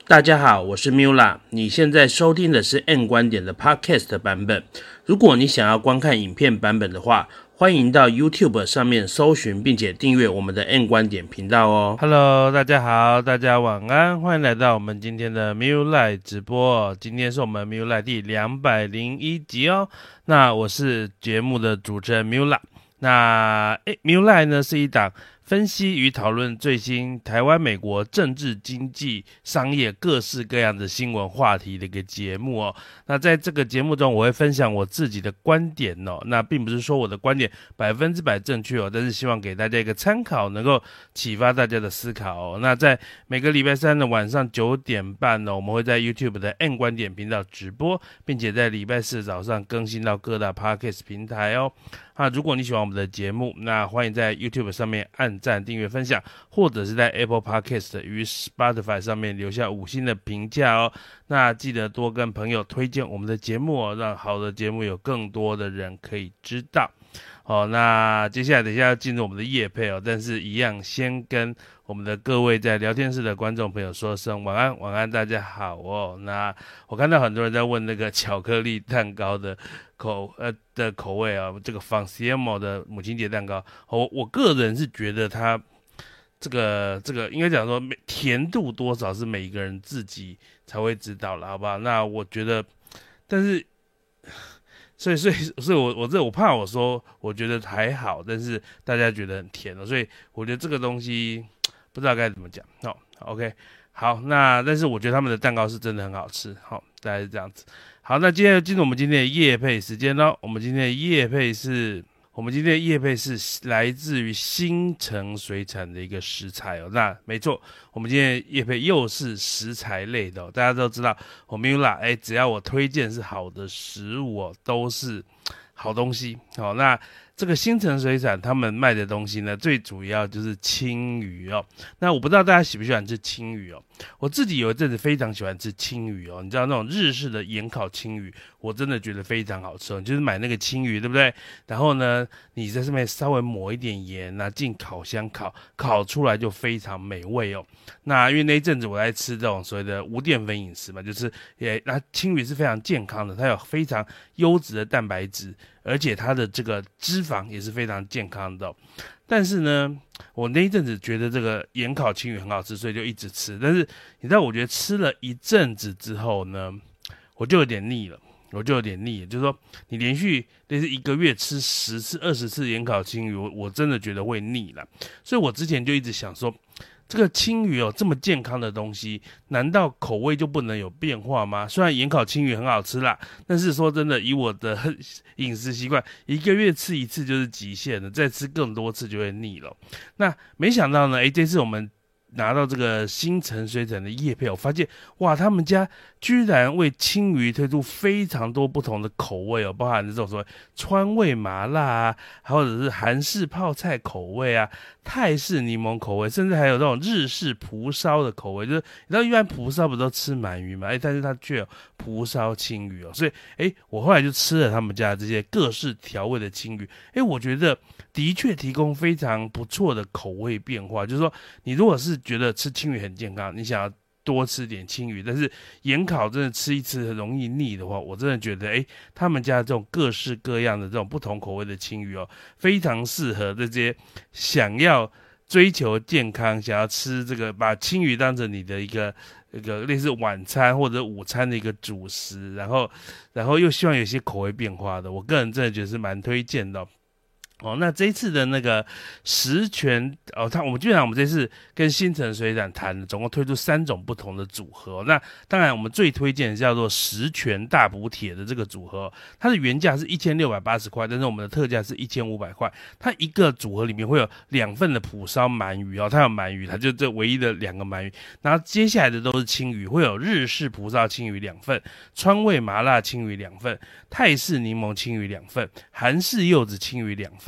大家好，我是 Mula， 你现在收听的是 N 观点的 Podcast 版本。如果你想要观看影片版本的话，欢迎到 YouTube 上面搜寻并且订阅我们的 N 观点频道哦。 Hello， 大家好，大家晚安，欢迎来到我们今天的 Mula 直播。今天是我们 Mula 第201集哦。那我是节目的主持人 Mula。那Mula 呢是一档分析与讨论最新台湾、美国政治、经济、商业各式各样的新闻话题的一个节目哦。那在这个节目中，我会分享我自己的观点哦。那并不是说我的观点100%正确哦，但是希望给大家一个参考，能够启发大家的思考哦。那在每个礼拜三的晚上9点半呢，我们会在 YouTube 的 N 观点频道直播，并且在礼拜四早上更新到各大 Podcast 平台哦。如果你喜欢我们的节目，那欢迎在 YouTube 上面按赞、订阅、分享，或者是在 Apple Podcast 与 Spotify 上面留下5星的评价哦。那记得多跟朋友推荐我们的节目哦，让好的节目有更多的人可以知道。那接下来等一下要进入我们的业配哦，但是一样先跟我们的各位在聊天室的观众朋友说声晚安，晚安，大家好哦。那我看到很多人在问那个巧克力蛋糕的口味啊，这个 Fonsiemo 的母亲节蛋糕，我个人是觉得它这个应该讲说甜度多少是每一个人自己才会知道了，好不好？那我觉得，但是。所以我怕我说我觉得还好，但是大家觉得很甜所以我觉得这个东西不知道该怎么讲。OK， 好，那但是我觉得他们的蛋糕是真的很好吃。大概是这样子。好，那接下来进入我们今天的业配时间咯。我们今天的业配是来自于新城水产的一个食材哦。那没错，我们今天的业配又是食材类的大家都知道，我Mula只要我推荐是好的食物都是好东西。那这个新城水产他们卖的东西呢，最主要就是青鱼那我不知道大家喜不喜欢吃青鱼我自己有一阵子非常喜欢吃青鱼你知道那种日式的盐烤青鱼，我真的觉得非常好吃你就是买那个青鱼，对不对？然后呢，你在上面稍微抹一点盐进烤箱烤出来就非常美味那因为那一阵子我在吃这种所谓的无淀粉饮食嘛，就是那青鱼是非常健康的，它有非常优质的蛋白质，而且它的这个脂肪也是非常健康的但是呢，我那一阵子觉得这个盐烤青鱼很好吃，所以就一直吃。但是你知道，我觉得吃了一阵子之后呢，我就有点腻了，就是说你连续类似1个月吃10次、20次盐烤青鱼，我真的觉得会腻了。所以我之前就一直想说，这个青鱼这么健康的东西，难道口味就不能有变化吗？虽然盐烤青鱼很好吃啦，但是说真的，以我的饮食习惯，1个月吃1次就是极限了，再吃更多次就会腻了。那没想到呢，这次我们拿到这个新城水产的业配，我发现哇，他们家居然为青鱼推出非常多不同的口味包含这种所谓川味麻辣或者是韩式泡菜口味泰式柠檬口味，甚至还有这种日式蒲烧的口味。就是你知道，一般蒲烧不都吃鳗鱼嘛？但是它却有蒲烧青鱼所以我后来就吃了他们家这些各式调味的青鱼，我觉得的确提供非常不错的口味变化。就是说，你如果是觉得吃青鱼很健康，你想要多吃点青鱼，但是盐烤真的吃一次很容易腻的话，我真的觉得他们家这种各式各样的这种不同口味的青鱼非常适合这些想要追求健康，想要吃这个把青鱼当成你的一个类似晚餐或者午餐的一个主食，然后又希望有些口味变化的，我个人真的觉得是蛮推荐的那这一次的那个十全我们基本上我们这次跟新城水产谈，总共推出3种不同的组合那当然我们最推荐的叫做十全大补帖的这个组合它的原价是1680块，但是我们的特价是1500块。它一个组合里面会有2份的蒲烧鳗鱼它有鳗鱼，它就这唯一的2个鳗鱼，然后接下来的都是青鱼，会有日式蒲烧青鱼2份，川味麻辣青鱼2份，泰式柠檬青鱼2份，韩式柚子青鱼2份，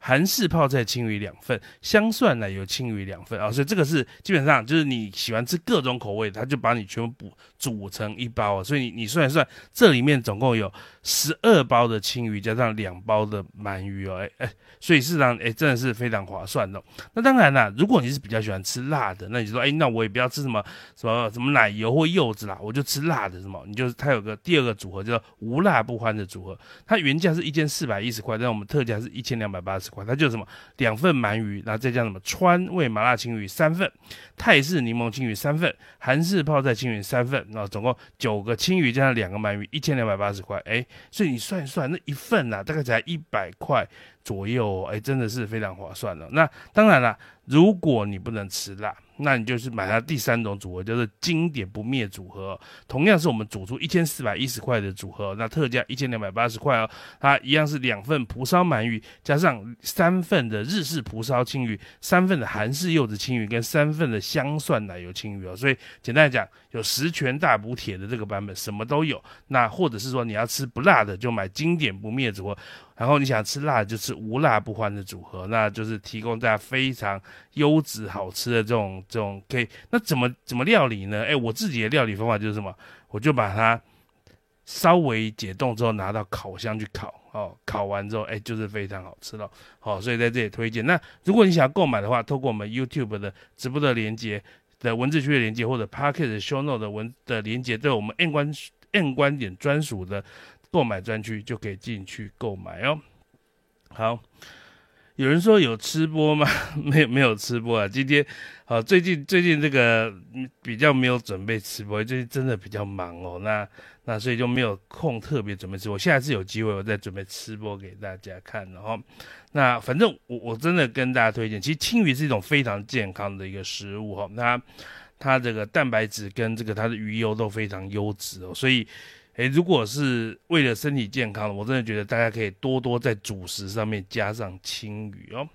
韩式泡菜青鱼2份，香蒜奶油青鱼2份啊，所以这个是基本上就是你喜欢吃各种口味，它就把你全部煮成一包啊，所以你算一算，这里面总共有12包的青鱼加上2包的鳗鱼哦，所以事实上真的是非常划算的。那当然啦，如果你是比较喜欢吃辣的，那你就说那我也不要吃什么奶油或柚子啦，我就吃辣的它有个第二个组合叫无辣不欢的组合，它原价是1410块，但我们特价是1280块，它就是2份鳗鱼，然后再加川味麻辣青鱼3份，泰式柠檬青鱼3份，韩式泡菜青鱼3份，然后总共9个青鱼加上2个鳗鱼，1280块，所以你算一算，那一份大概才100块左右，真的是非常划算了。那当然啦，如果你不能吃辣，那你就是买它第3种组合，叫做经典不灭组合，同样是我们煮出1410块的组合，那特价1280块哦。它一样是2份蒲烧鳗鱼，加上3份的日式蒲烧青鱼，3份的韩式柚子青鱼，跟3份的香蒜奶油青鱼哦。所以简单来讲，有10全大补帖的这个版本，什么都有。那或者是说你要吃不辣的，就买经典不灭组合。然后你想吃辣的就吃无辣不欢的组合，那就是提供大家非常优质好吃的这种可以。那怎么料理呢？我自己的料理方法就是什么？我就把它稍微解冻之后拿到烤箱去烤烤完之后就是非常好吃了。所以在这里推荐。那如果你想要购买的话，透过我们 YouTube 的直播的连结的文字区的连结，或者 Podcast 的 Show Note 的连结，都有我们 N 观点专属的购买专区，就可以进去购买哦。好，有人说有吃播吗？没有吃播啊。今天最近这个比较没有准备吃播，最近真的比较忙哦。那所以就没有空特别准备吃播。下次有机会我再准备吃播给大家看哦。那反正我真的跟大家推荐，其实青鱼是一种非常健康的一个食物哦。它这个蛋白质跟这个它的鱼油都非常优质哦，所以如果是为了身体健康，我真的觉得大家可以多多在主食上面加上青鱼哦。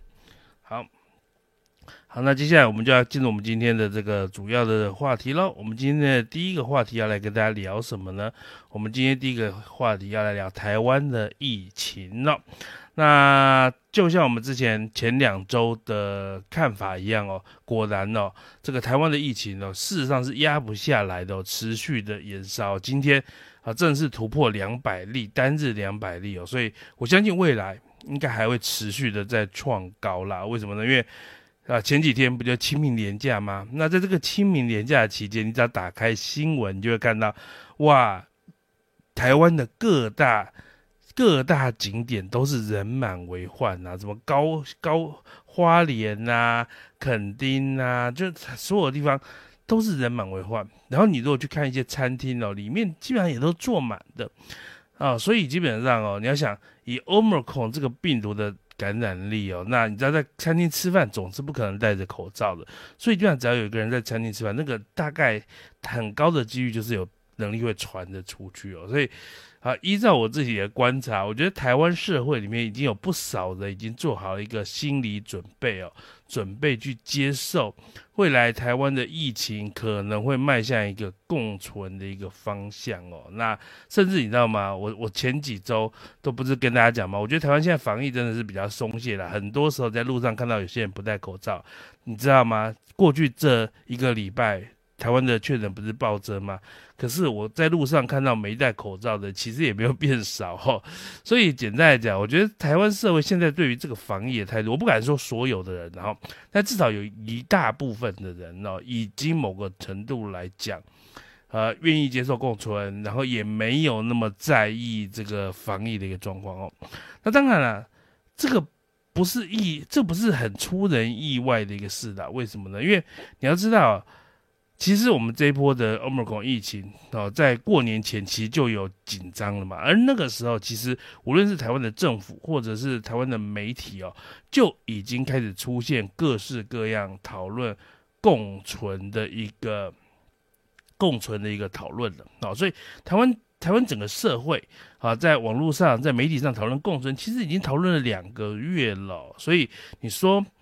好，那接下来我们就要进入我们今天的这个主要的话题咯。我们今天的第一个话题要来跟大家聊什么呢？我们今天第一个话题要来聊台湾的疫情咯。那就像我们前2周的看法一样哦，果然哦，这个台湾的疫情哦，事实上是压不下来的持续的延烧。今天正式突破200例，单日200例哦，所以我相信未来应该还会持续的在创高啦。为什么呢？因为前几天不就清明连假吗？那在这个清明连假的期间，你只要打开新闻，你就会看到哇，台湾的各大景点都是人满为患啊，什么高花莲啊、垦丁啊，就所有地方都是人满为患。然后你如果去看一些餐厅里面基本上也都坐满的所以基本上你要想以 Omicron 这个病毒的感染力那你知道在餐厅吃饭总是不可能戴着口罩的，所以基本上只要有一个人在餐厅吃饭，那个大概很高的几率就是有能力会传得出去所以依照我自己的观察，我觉得台湾社会里面已经有不少人已经做好了一个心理准备准备去接受未来台湾的疫情可能会迈向一个共存的一个方向那甚至你知道吗？我前几周都不是跟大家讲吗？我觉得台湾现在防疫真的是比较松懈了，很多时候在路上看到有些人不戴口罩，你知道吗？过去这1个礼拜台湾的确诊不是暴增吗？可是我在路上看到没戴口罩的其实也没有变少所以简单来讲，我觉得台湾社会现在对于这个防疫的态度，我不敢说所有的人但至少有一大部分的人已经某个程度来讲愿意接受共存，然后也没有那么在意这个防疫的一个状况那当然了，这不是很出人意外的一个事啦。为什么呢？因为你要知道其实我们这一波的 Omicron 疫情在过年前其实就有紧张了嘛，而那个时候其实无论是台湾的政府或者是台湾的媒体就已经开始出现各式各样讨论共存的一个讨论了所以台湾整个社会在网络上在媒体上讨论共存，其实已经讨论了2个月了所以你说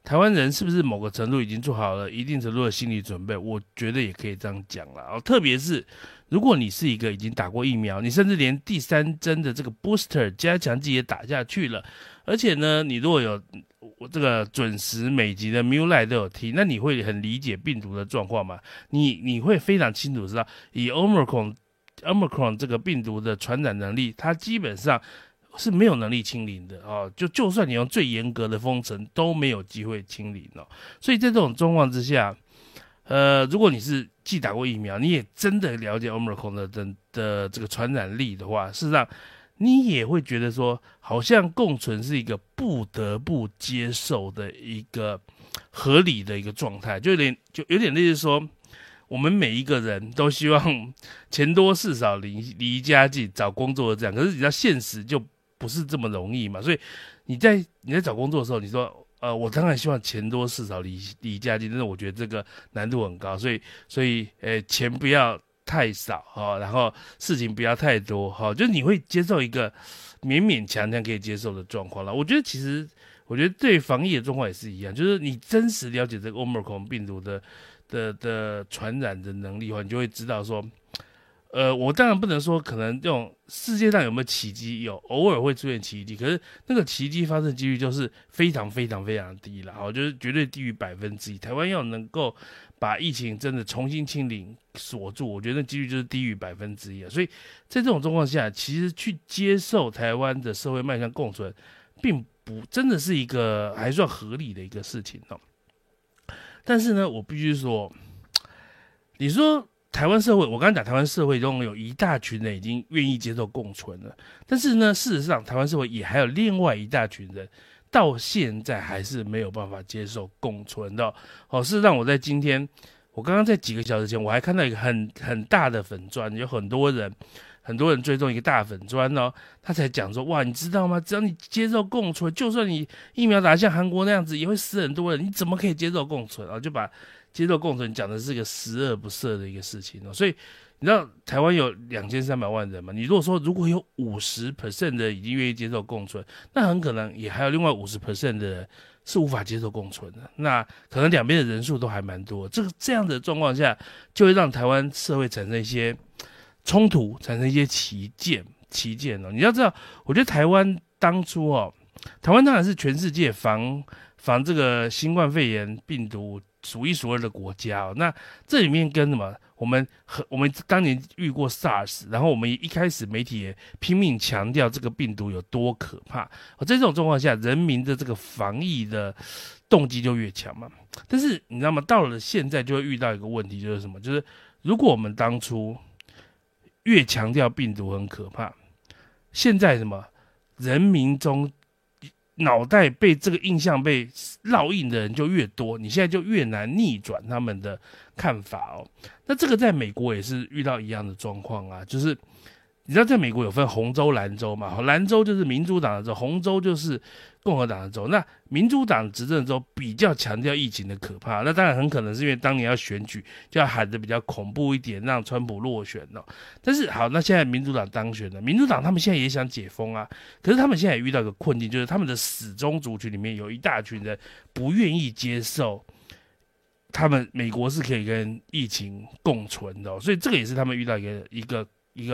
台湾人是不是某个程度已经做好了一定程度的心理准备？我觉得也可以这样讲了。特别是如果你是一个已经打过疫苗，你甚至连第3针的这个 booster 加强剂也打下去了，而且呢，你如果有这个准时每集的 Mule 都有听，那你会很理解病毒的状况吗？你会非常清楚知道，以 Omicron 这个病毒的传染能力，它基本上是没有能力清零的哦。就算你用最严格的封城，都没有机会清零哦。所以在这种状况之下，如果你是既打过疫苗，你也真的了解 Omicron 的这个传染力的话，事实上你也会觉得说，好像共存是一个不得不接受的一个合理的一个状态，就有点类似说，我们每一个人都希望钱多事少离家近找工作这样，可是你知道现实就不是这么容易嘛，所以你在找工作的时候，你说我当然希望钱多事少离家近，但是我觉得这个难度很高，所以钱不要太少然后事情不要太多就是你会接受一个勉勉强强可以接受的状况了。我觉得对防疫的状况也是一样，就是你真实了解这个 Omicron 病毒的传染的能力的话，你就会知道说，我当然不能说可能这种世界上有没有奇迹，有偶尔会出现奇迹，可是那个奇迹发生几率就是非常非常非常低了，就是绝对低于1%。台湾要能够把疫情真的重新清零锁住，我觉得那几率就是低于1%啊。所以在这种状况下，其实去接受台湾的社会迈向共存，并不真的是一个还算合理的一个事情哦。但是呢，我必须说，你说台湾社会，我刚才讲台湾社会中有一大群人已经愿意接受共存了，但是呢，事实上台湾社会也还有另外一大群人到现在还是没有办法接受共存的事实上，我在今天，我刚刚在几个小时前，我还看到一个很大的粉专，有很多人追踪一个大粉专他才讲说，哇，你知道吗？只要你接受共存，就算你疫苗打像韩国那样子，也会死很多人，你怎么可以接受共存就把接受共存讲的是一个十恶不赦的一个事情所以你知道台湾有2300万人嘛？你如果有50% 的已经愿意接受共存，那很可能也还有另外50% 的人是无法接受共存的。那可能两边的人数都还蛮多，这样的状况下，就会让台湾社会产生一些冲突，产生一些歧见你要知道，我觉得台湾当初台湾当然是全世界防这个新冠肺炎病毒数一数二的国家那这里面跟什么？我们当年遇过 SARS， 然后我们一开始媒体也拼命强调这个病毒有多可怕在这种状况下，人民的这个防疫的动机就越强嘛。但是你知道吗？到了现在就会遇到一个问题，就是什么？就是如果我们当初越强调病毒很可怕，现在什么人民中脑袋被这个印象被烙印的人就越多，你现在就越难逆转他们的看法那这个在美国也是遇到一样的状况就是你知道在美国有分红州蓝州嘛，蓝州就是民主党的州，红州就是共和党的州。那民主党执政的州比较强调疫情的可怕，那当然很可能是因为当年要选举就要喊得比较恐怖一点，让川普落选但是好，那现在民主党当选了，民主党他们现在也想解封可是他们现在也遇到一个困境，就是他们的死忠族群里面有一大群人不愿意接受他们美国是可以跟疫情共存的所以这个也是他们遇到一个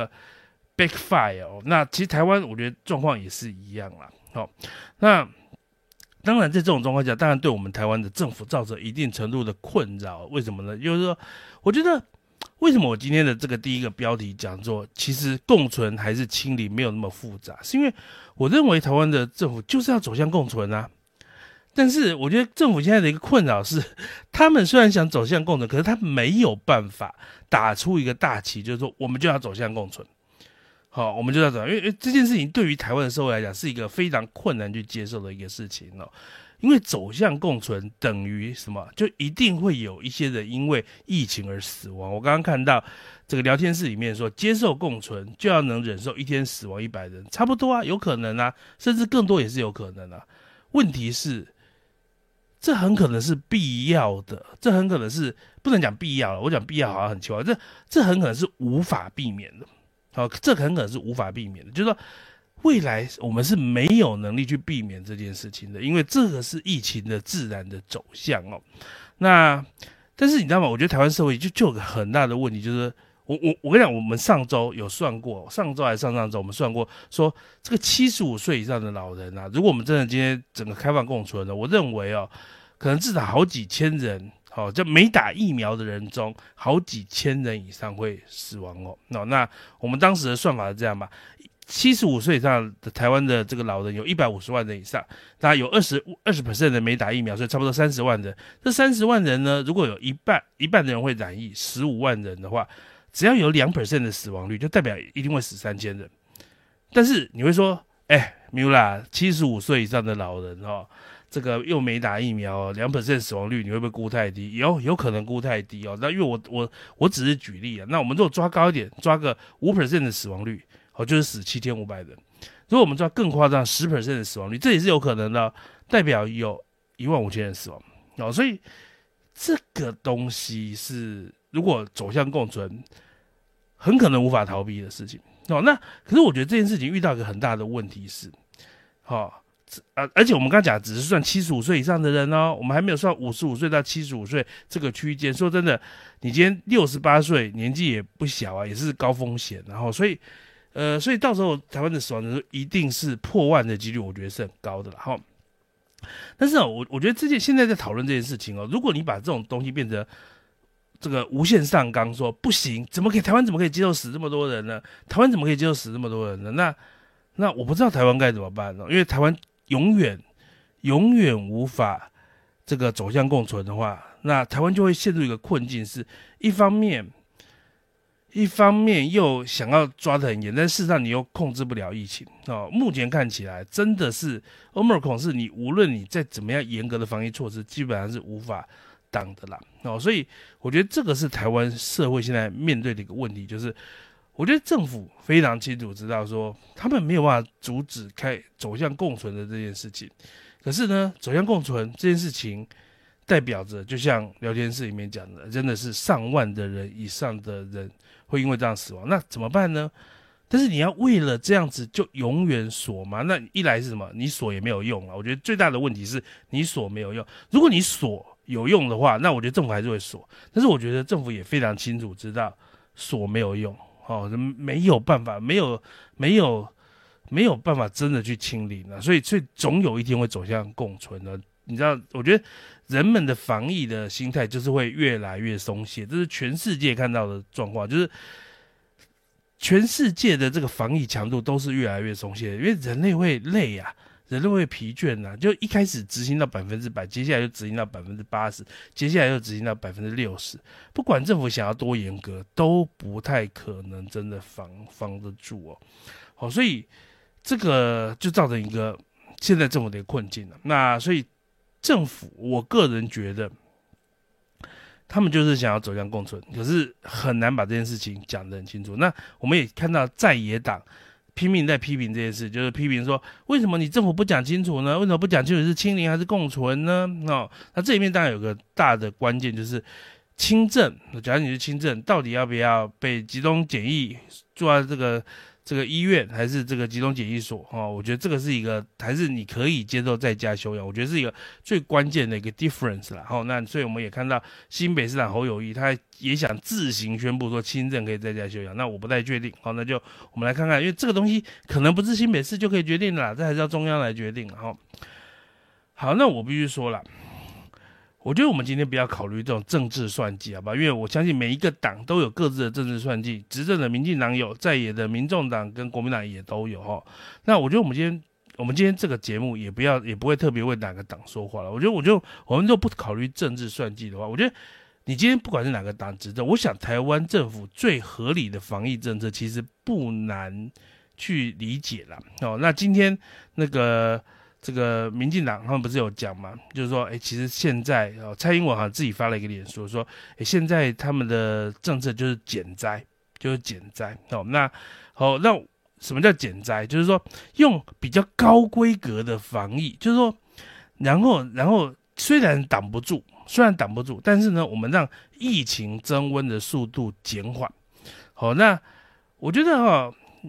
backfire那其实台湾我觉得状况也是一样啦那当然在这种状况下，当然对我们台湾的政府造成一定程度的困扰。为什么呢？就是说我觉得为什么我今天的这个第一个标题讲座其实共存还是清零没有那么复杂，是因为我认为台湾的政府就是要走向共存但是我觉得政府现在的一个困扰是，他们虽然想走向共存，可是他没有办法打出一个大旗，就是说我们就要走向共存我们就要走，因为这件事情对于台湾的社会来讲是一个非常困难去接受的一个事情因为走向共存等于什么？就一定会有一些人因为疫情而死亡。我刚刚看到这个聊天室里面说，接受共存就要能忍受一天死亡100人，差不多有可能甚至更多也是有可能问题是，这很可能是必要的，这很可能是不能讲必要了，我讲必要好像很奇怪，这很可能是无法避免的。这很可能是无法避免的，就是说， 未来我们是没有能力去避免这件事情的，因为这个是疫情的自然的走向哦。但是你知道吗？我觉得台湾社会就有个很大的问题，就是我跟你讲，我们上周有算过，上周还是上周我们算过，说这个75岁以上的老人啊，如果我们真的今天整个开放共存了，我认为哦，可能至少好几千人。好，就没打疫苗的人中，好几千人以上会死亡哦。那我们当时的算法是这样吧：75岁以上的台湾的这个老人有150万人以上，那有20% 的没打疫苗，所以差不多30万人。这30万人呢，如果有一半的人会染疫，15万人的话，只要有2% 的死亡率，就代表一定会死3000人。但是你会说，Miula 75岁以上的老人这个又没打疫苗，2% 死亡率，你会不会估太低？有可能估太低哦。那因为我只是举例啊，那我们如果抓高一点，抓个5% 的死亡率，就是死7500人。如果我们抓更夸张10% 的死亡率，这也是有可能的，代表有15000人死亡所以这个东西是如果走向共存，很可能无法逃避的事情那可是我觉得这件事情遇到一个很大的问题是，而且我们刚才讲只是算75岁以上的人我们还没有算55岁到75岁这个区间。说真的，你今天68岁，年纪也不小啊，也是高风险。然后所以到时候台湾的死亡人数一定是破万的几率，我觉得是很高的啦。但是我觉得现在在讨论这件事情如果你把这种东西变成这个无限上纲，说不行，台湾怎么可以接受死这么多人呢？台湾怎么可以接受死这么多人呢？那我不知道台湾该怎么办因为台湾永远无法这个走向共存的话，那台湾就会陷入一个困境，是一方面又想要抓得很严，但事实上你又控制不了疫情目前看起来真的是 Omicron 是你无论你再怎么样严格的防疫措施，基本上是无法挡的啦所以我觉得这个是台湾社会现在面对的一个问题，就是我觉得政府非常清楚知道说，他们没有办法阻止走向共存的这件事情。可是呢，走向共存这件事情，代表着就像聊天室里面讲的，真的是上万的人以上的人会因为这样死亡。那怎么办呢？但是你要为了这样子就永远锁吗？那一来是什么？你锁也没有用我觉得最大的问题是你锁没有用。如果你锁有用的话，那我觉得政府还是会锁。但是我觉得政府也非常清楚知道锁没有用。没有办法，没有办法真的去清零所以总有一天会走向共存的。你知道，我觉得人们的防疫的心态就是会越来越松懈，这是全世界看到的状况，就是全世界的这个防疫强度都是越来越松懈的，因为人类会累人类会疲倦就一开始执行到100%，接下来就执行到80%，接下来又执行到60%。不管政府想要多严格，都不太可能真的防得住所以这个就造成一个现在政府的一个困境了。那所以政府，我个人觉得，他们就是想要走向共存，可是很难把这件事情讲得很清楚。那我们也看到在野党拼命在批评这件事，就是批评说，为什么你政府不讲清楚呢？为什么不讲清楚是清零还是共存呢？那这里面当然有个大的关键，就是轻症。假如你是轻症，到底要不要被集中检疫，住在这个医院还是这个集中检疫所我觉得这个是一个，还是你可以接受在家休养，我觉得是一个最关键的一个 difference 啦那所以我们也看到新北市长侯友宜他也想自行宣布说轻症可以在家休养，那我不太确定那就我们来看看，因为这个东西可能不是新北市就可以决定的啦，这还是要中央来决定好，那我必须说啦，我觉得我们今天不要考虑这种政治算计，好吧？因为我相信每一个党都有各自的政治算计，执政的民进党有，在野的民众党跟国民党也都有那我觉得我们今天这个节目也不会特别为哪个党说话了。我们就不考虑政治算计的话，我觉得你今天不管是哪个党执政，我想台湾政府最合理的防疫政策其实不难去理解啦那今天这个民进党他们不是有讲吗？就是说其实现在蔡英文好像自己发了一个脸书说现在他们的政策就是减灾那什么叫减灾？就是说用比较高规格的防疫，就是说然后虽然挡不住，但是呢我们让疫情增温的速度减缓那我觉得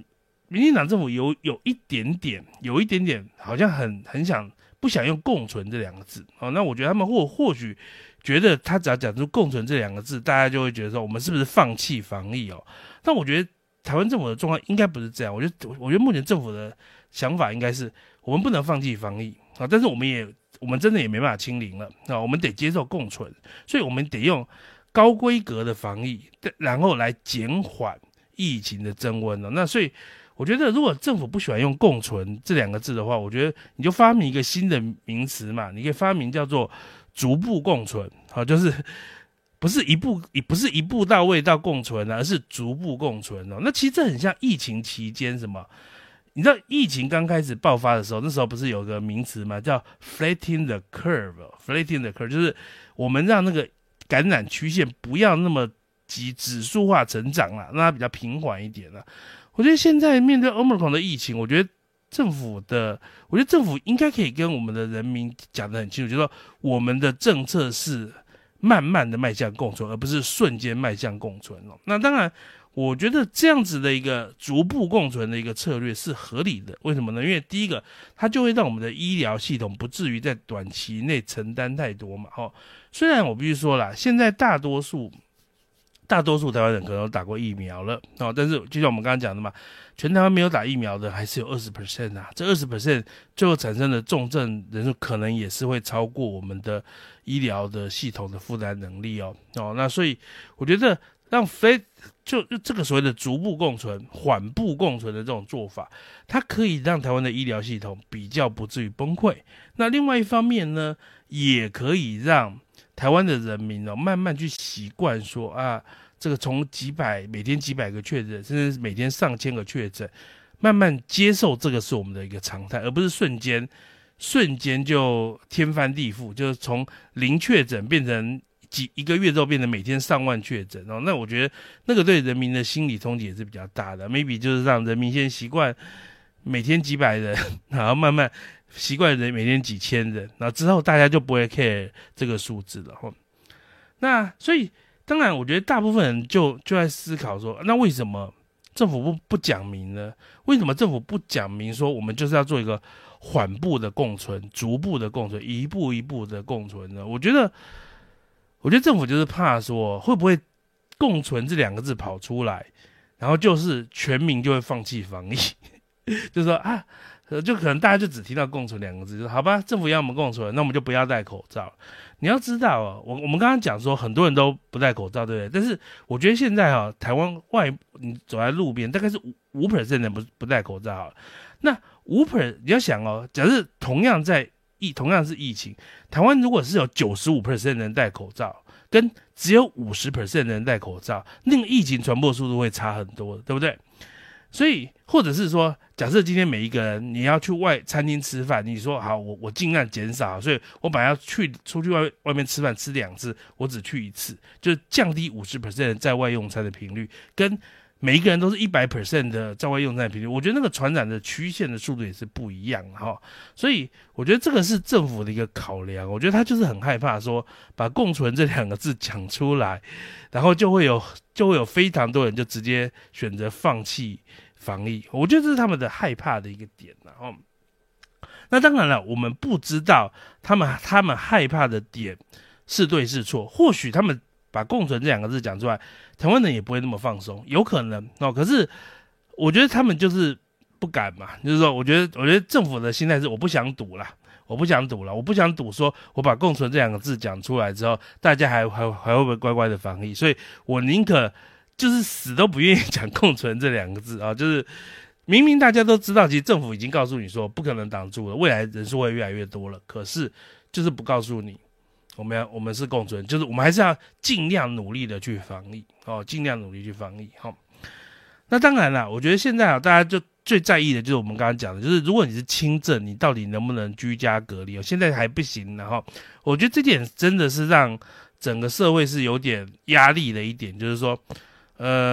民进党政府有一点点好像很想不想用共存这两个字哦。那我觉得他们或许觉得他只要讲出共存这两个字，大家就会觉得说我们是不是放弃防疫哦？但我觉得台湾政府的状况应该不是这样。我觉得目前政府的想法应该是我们不能放弃防疫啊，但是我们真的也没办法清零了啊，我们得接受共存，所以我们得用高规格的防疫，然后来减缓疫情的增温哦。那所以我觉得，如果政府不喜欢用共存这两个字的话，我觉得你就发明一个新的名词嘛，你可以发明叫做逐步共存，好，就是不是一步到位到共存而是逐步共存哦。那其实这很像疫情期间什么？你知道疫情刚开始爆发的时候，那时候不是有个名词嘛，叫 flatten the curve，flatten the curve 就是我们让那个感染曲线不要那么指数化成长啦，让它比较平缓一点啦。我觉得现在面对 Omicron 的疫情，我觉得政府应该可以跟我们的人民讲得很清楚，就是说我们的政策是慢慢的迈向共存，而不是瞬间迈向共存哦。那当然，我觉得这样子的一个逐步共存的一个策略是合理的。为什么呢？因为第一个，它就会让我们的医疗系统不至于在短期内承担太多嘛。虽然我必须说啦，现在大多数台湾人可能都打过疫苗了但是就像我们刚刚讲的嘛，全台湾没有打疫苗的还是有 20% 啊，这 20% 最后产生的重症人数可能也是会超过我们的医疗的系统的负担能力那所以我觉得让就这个所谓的逐步共存、缓步共存的这种做法，它可以让台湾的医疗系统比较不至于崩溃。那另外一方面呢，也可以让台湾的人民慢慢去习惯说这个从每天几百个确诊，甚至每天上千个确诊，慢慢接受这个是我们的一个常态，而不是瞬间就天翻地覆，就是从零确诊变成一个月之后变成每天上万确诊那我觉得那个对人民的心理冲击也是比较大的 ，maybe 就是让人民先习惯每天几百人，然后慢慢习惯人每天几千人，然后之后大家就不会 care 这个数字了那所以当然，我觉得大部分人就在思考说，那为什么政府不讲明呢？为什么政府不讲明说，我们就是要做一个缓步的共存、逐步的共存、一步一步的共存呢？我觉得政府就是怕说，会不会共存这两个字跑出来，然后就是全民就会放弃防疫，就是说就可能大家就只听到共存两个字，就是好吧，政府要我们共存，那我们就不要戴口罩。你要知道我们刚刚讲说很多人都不戴口罩，对不对？但是我觉得现在台湾你走在路边，大概是5% 的人不戴口罩好了。那5%你要想假设同样是疫情，台湾如果是有95% 的人戴口罩，跟只有50% 的人戴口罩，那个疫情传播速度会差很多，对不对？所以或者是说，假设今天每一个人你要去餐厅吃饭，你说好我尽量减少，所以我本来要出去外面吃饭吃2次，我只去1次，就是降低50% 的在外用餐的频率，跟每一个人都是100% 的在外用餐的频率，我觉得那个传染的曲线的速度也是不一样所以我觉得这个是政府的一个考量，我觉得他就是很害怕说把共存这两个字讲出来，然后就会有非常多人就直接选择放弃防疫，我觉得这是他们的害怕的一个点那当然了，我们不知道他们害怕的点是对是错，或许他们把共存这两个字讲出来，台湾人也不会那么放松，有可能可是我觉得他们就是不敢嘛，就是说我觉得政府的心态是我不想赌说我把共存这两个字讲出来之后，大家还会不会乖乖的防疫，所以我宁可就是死都不愿意讲共存这两个字就是明明大家都知道，其实政府已经告诉你说不可能挡住了，未来人数会越来越多了，可是就是不告诉你我们是共存，就是我们还是要尽量努力的去防疫尽量努力去防疫那当然啦，我觉得现在大家就最在意的就是我们刚刚讲的，就是如果你是轻症，你到底能不能居家隔离现在还不行，然后我觉得这点真的是让整个社会是有点压力的一点，就是说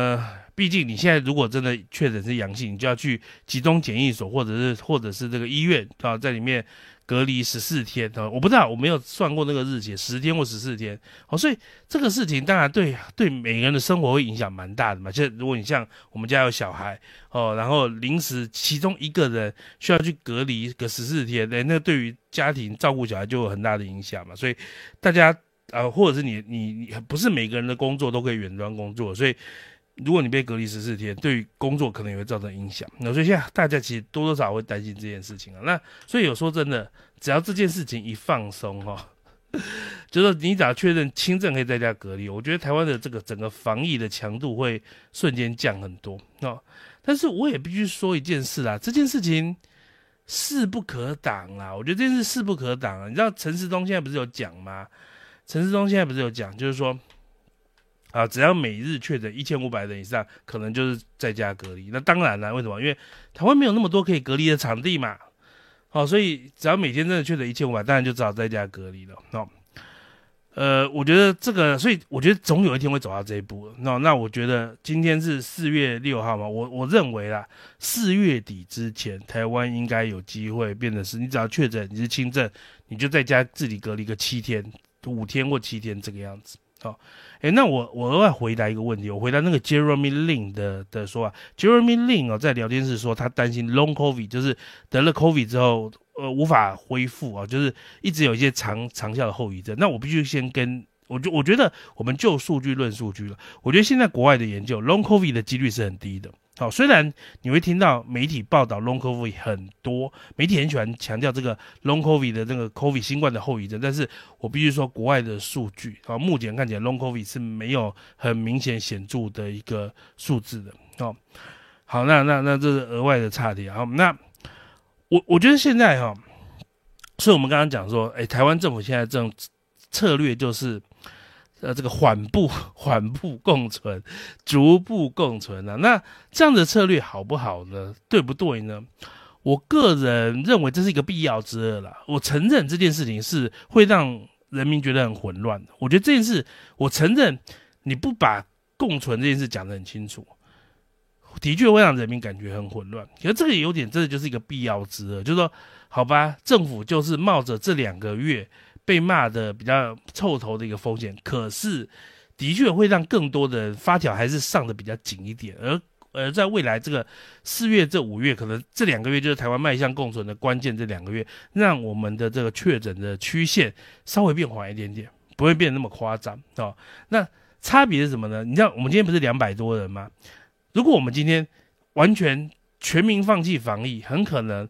毕竟你现在如果真的确诊是阳性，你就要去集中检疫所或者是这个医院啊，在里面隔离14天啊。我不知道，我没有算过那个日期，10天或14天。所以这个事情当然对每个人的生活会影响蛮大的嘛。就如果你像我们家有小孩然后临时其中一个人需要去隔离个14天，那对于家庭照顾小孩就有很大的影响嘛。所以大家或者是你不是每个人的工作都可以远端工作，所以如果你被隔离14天，对于工作可能也会造成影响。那所以现在大家其实多多少少会担心这件事情啊。那所以有说真的，只要这件事情一放松就是你只要确认轻症可以在家隔离，我觉得台湾的这个整个防疫的强度会瞬间降很多但是我也必须说一件事啦，这件事情势不可挡啦。我觉得这件事势不可挡啊。你知道陈时中现在不是有讲吗？陈时中现在不是有讲，就是说只要每日确诊1500人以上，可能就是在家隔离。那当然啦，为什么？因为台湾没有那么多可以隔离的场地嘛。所以只要每天真的确诊1500，当然就只好在家隔离了。我觉得这个，所以我觉得总有一天会走到这一步了。那我觉得今天是4月6号嘛，我认为啦，4月底之前，台湾应该有机会变成是，你只要确诊你是轻症，你就在家自己隔离个7天、5天或7天这个样子。那我额外回答一个问题，我回答那个 Jeremy Lin 的说法。Jeremy Lin 在聊天室说，他担心 Long COVID， 就是得了 COVID 之后，无法恢复就是一直有一些长效的后遗症。那我必须先我觉得我们就数据论数据了。我觉得现在国外的研究 Long COVID 的几率是很低的。虽然你会听到媒体报道 Long COVID 很多，媒体很喜欢强调这个 Long COVID 的那个 COVID 新冠的后遗症，但是我必须说国外的数据目前看起来 Long COVID 是没有很明显显著的一个数字的好，那这是额外的差题。好，那我觉得现在所以我们刚刚讲说，台湾政府现在这种策略就是这个缓步共存，逐步共存那这样的策略好不好呢？对不对呢？我个人认为这是一个必要之恶啦。我承认这件事情是会让人民觉得很混乱的。我觉得这件事，我承认你不把共存这件事讲得很清楚，的确会让人民感觉很混乱。可是这个有点真的就是一个必要之恶，就是说，好吧，政府就是冒着这2个月被骂的比较臭头的一个风险，可是的确会让更多的人发条还是上的比较紧一点，而在未来这个4月这5月，可能这2个月就是台湾迈向共存的关键，这2个月让我们的这个确诊的曲线稍微变缓一点点，不会变得那么夸张那差别是什么呢？你知道我们今天不是200多人吗？如果我们今天完全全民放弃防疫，很可能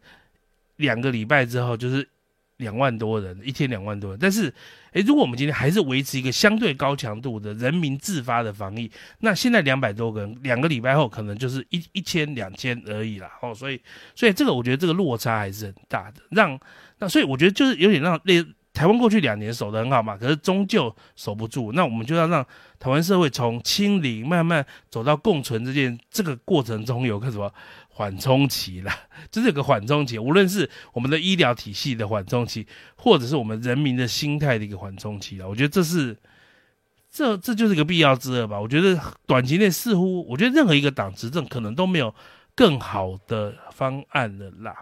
2个礼拜之后就是2万多人，一天2万多人。但是如果我们今天还是维持一个相对高强度的人民自发的防疫，那现在200多个人2个礼拜后可能就是1000、2000而已啦所以这个我觉得这个落差还是很大的。所以我觉得就是有点让台湾过去2年守得很好嘛，可是终究守不住。那我们就要让台湾社会从清零慢慢走到共存这个过程中有个什么缓冲期啦，就是有个缓冲期，无论是我们的医疗体系的缓冲期，或者是我们人民的心态的一个缓冲期啦。我觉得这就是一个必要之恶吧。我觉得短期内似乎，我觉得任何一个党执政可能都没有更好的方案了啦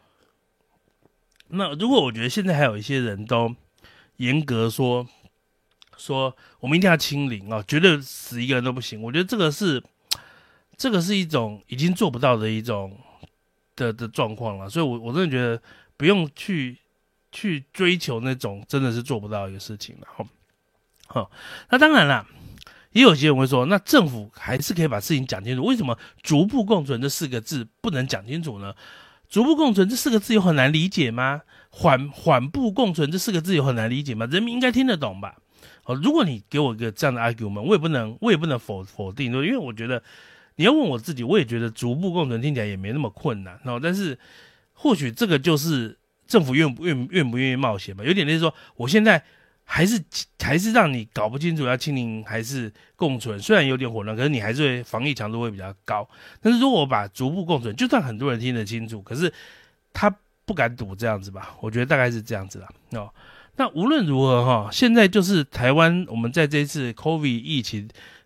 那如果我觉得现在还有一些人都严格说我们一定要清零绝对死一个人都不行，我觉得这个是一种已经做不到的一种的状况了。所以我真的觉得不用去追求那种真的是做不到的一个事情了那当然啦，也有些人会说，那政府还是可以把事情讲清楚，为什么逐步共存这4个字不能讲清楚呢？逐步共存这4个字有很难理解吗？缓步共存这4个字有很难理解吗？人民应该听得懂吧如果你给我一个这样的 argument， 我也不能否定，因为我觉得你要问我自己，我也觉得逐步共存听起来也没那么困难但是或许这个就是政府愿不愿意冒险吧。有点类似说，我现在还是让你搞不清楚要清零还是共存，虽然有点混乱，可是你还是会防疫强度会比较高。但是如果我把逐步共存，就算很多人听得清楚，可是他不敢赌这样子吧，我觉得大概是这样子啦那无论如何现在就是台湾我们在这一次 COVID 疫情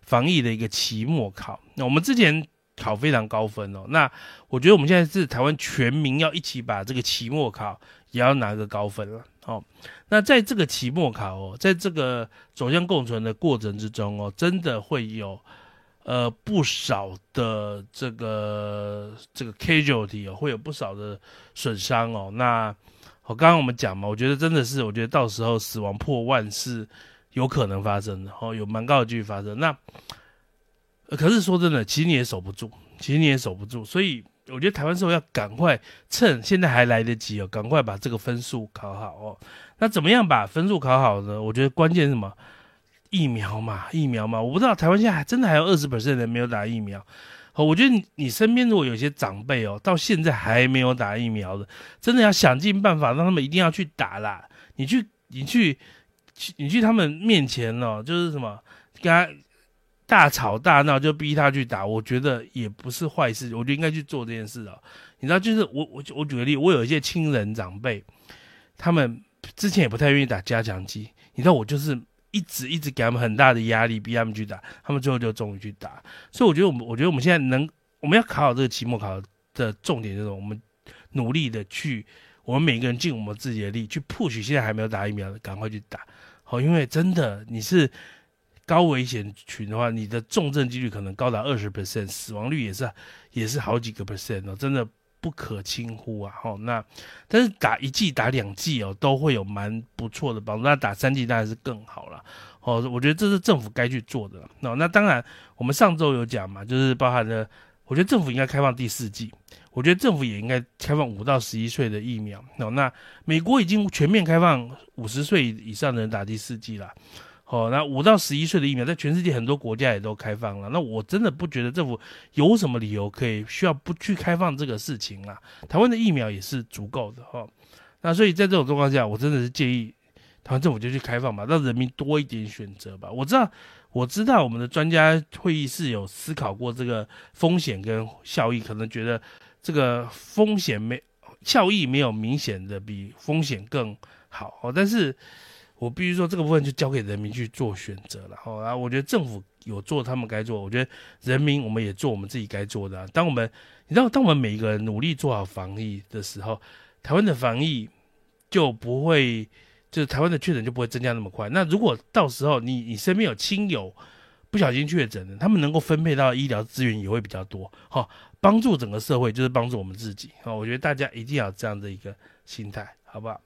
防疫的一个期末考。那我们之前考非常高分哦，那我觉得我们现在是台湾全民要一起把这个期末考也要拿个高分了哦。那在这个期末考哦，在这个走向共存的过程之中哦，真的会有不少的这个 casualty 哦，会有不少的损伤哦。那刚刚我们讲嘛，我觉得真的是，我觉得到时候死亡破万是有可能发生的哦，有蛮高的几率发生。那可是说真的，其实你也守不住，所以我觉得台湾社会要赶快趁现在还来得及哦，赶快把这个分数考好哦。那怎么样把分数考好呢？我觉得关键是什么？疫苗嘛，我不知道台湾现在真的还有20% 的人没有打疫苗。我觉得你身边如果有些长辈哦，到现在还没有打疫苗的，真的要想尽办法让他们一定要去打啦。你去他们面前哦，就是什么跟他大吵大闹就逼他去打，我觉得也不是坏事，我觉得应该去做这件事哦。你知道，就是我举个例，我有一些亲人长辈，他们之前也不太愿意打加强剂，你知道，我就是一直给他们很大的压力，逼他们去打，他们最后就终于去打。所以我觉得我们现在我们要考好这个期末考的重点就是我们努力的去，我们每个人尽我们自己的力去 push 现在还没有打疫苗的赶快去打。好，因为真的你高危险群的话，你的重症几率可能高达20%，死亡率也是好几个 percent 哦，真的不可轻忽啊！那但是打1剂、打2剂哦，都会有蛮不错的帮助。那打3剂当然是更好了哦。我觉得这是政府该去做的。那当然，我们上周有讲嘛，就是包含了，我觉得政府应该开放第4剂，我觉得政府也应该开放5到11岁的疫苗。那美国已经全面开放50岁以上的人打第4剂了。那5到11岁的疫苗在全世界很多国家也都开放了，那我真的不觉得政府有什么理由需要不去开放这个事情啦。台湾的疫苗也是足够的那所以在这种状况下，我真的是建议台湾政府就去开放吧，让人民多一点选择吧。我知道我们的专家会议是有思考过这个风险跟效益，可能觉得这个效益没有明显的比风险更好但是我必须说，这个部分就交给人民去做选择了。然后我觉得政府有做他们该做，我觉得人民我们也做我们自己该做的当我们每一个人努力做好防疫的时候，台湾的防疫就不会，就是台湾的确诊就不会增加那么快。那如果到时候你身边有亲友不小心确诊的，他们能够分配到医疗资源也会比较多帮助整个社会就是帮助我们自己我觉得大家一定要有这样的一个心态，好不好？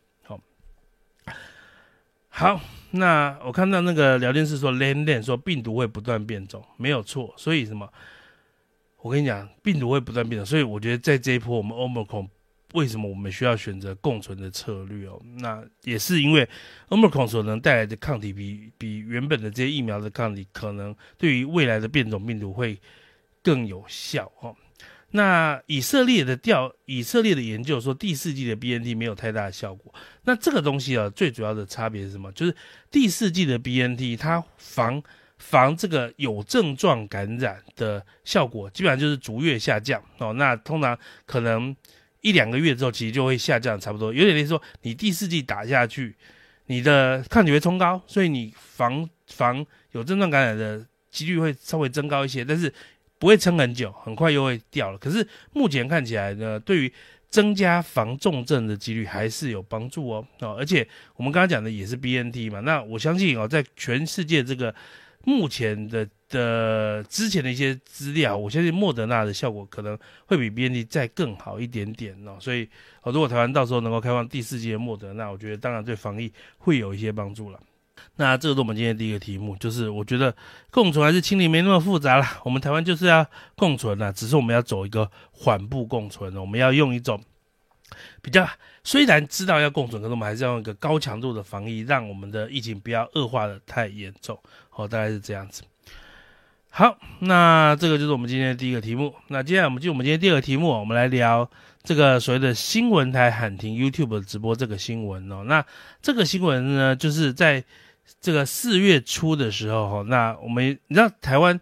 好，那我看到那个聊天室说 Len 说病毒会不断变种，没有错。所以什么？我跟你讲，病毒会不断变种，所以我觉得在这一波我们 Omicron 为什么我们需要选择共存的策略那也是因为 Omicron 所能带来的抗体比原本的这些疫苗的抗体可能对于未来的变种病毒会更有效那以色列的研究说第4剂的 BNT 没有太大的效果。那这个东西最主要的差别是什么？就是第4剂的 BNT 它防这个有症状感染的效果基本上就是逐月下降那通常可能1-2个月之后其实就会下降差不多，有点类似说你第4剂打下去，你的抗体会冲高，所以你防有症状感染的几率会稍微增高一些，但是不会撑很久，很快又会掉了。可是目前看起来呢，对于增加防重症的几率还是有帮助而且我们刚刚讲的也是 BNT 嘛，那我相信在全世界这个目前的之前的一些资料，我相信莫德纳的效果可能会比 BNT 再更好一点点所以如果台湾到时候能够开放第4剂的莫德纳，我觉得当然对防疫会有一些帮助了。那这个是我们今天第一个题目，就是我觉得共存还是清零没那么复杂啦，我们台湾就是要共存啦，只是我们要走一个缓步共存我们要用一种比较，虽然知道要共存，可是我们还是要用一个高强度的防疫，让我们的疫情不要恶化的太严重大概是这样子。好，那这个就是我们今天的第一个题目。那接下来我们进入我们今天第二个题目我们来聊这个所谓的新闻台喊停 YouTube 的直播这个新闻那这个新闻呢，就是在这个4月初的时候那你知道台湾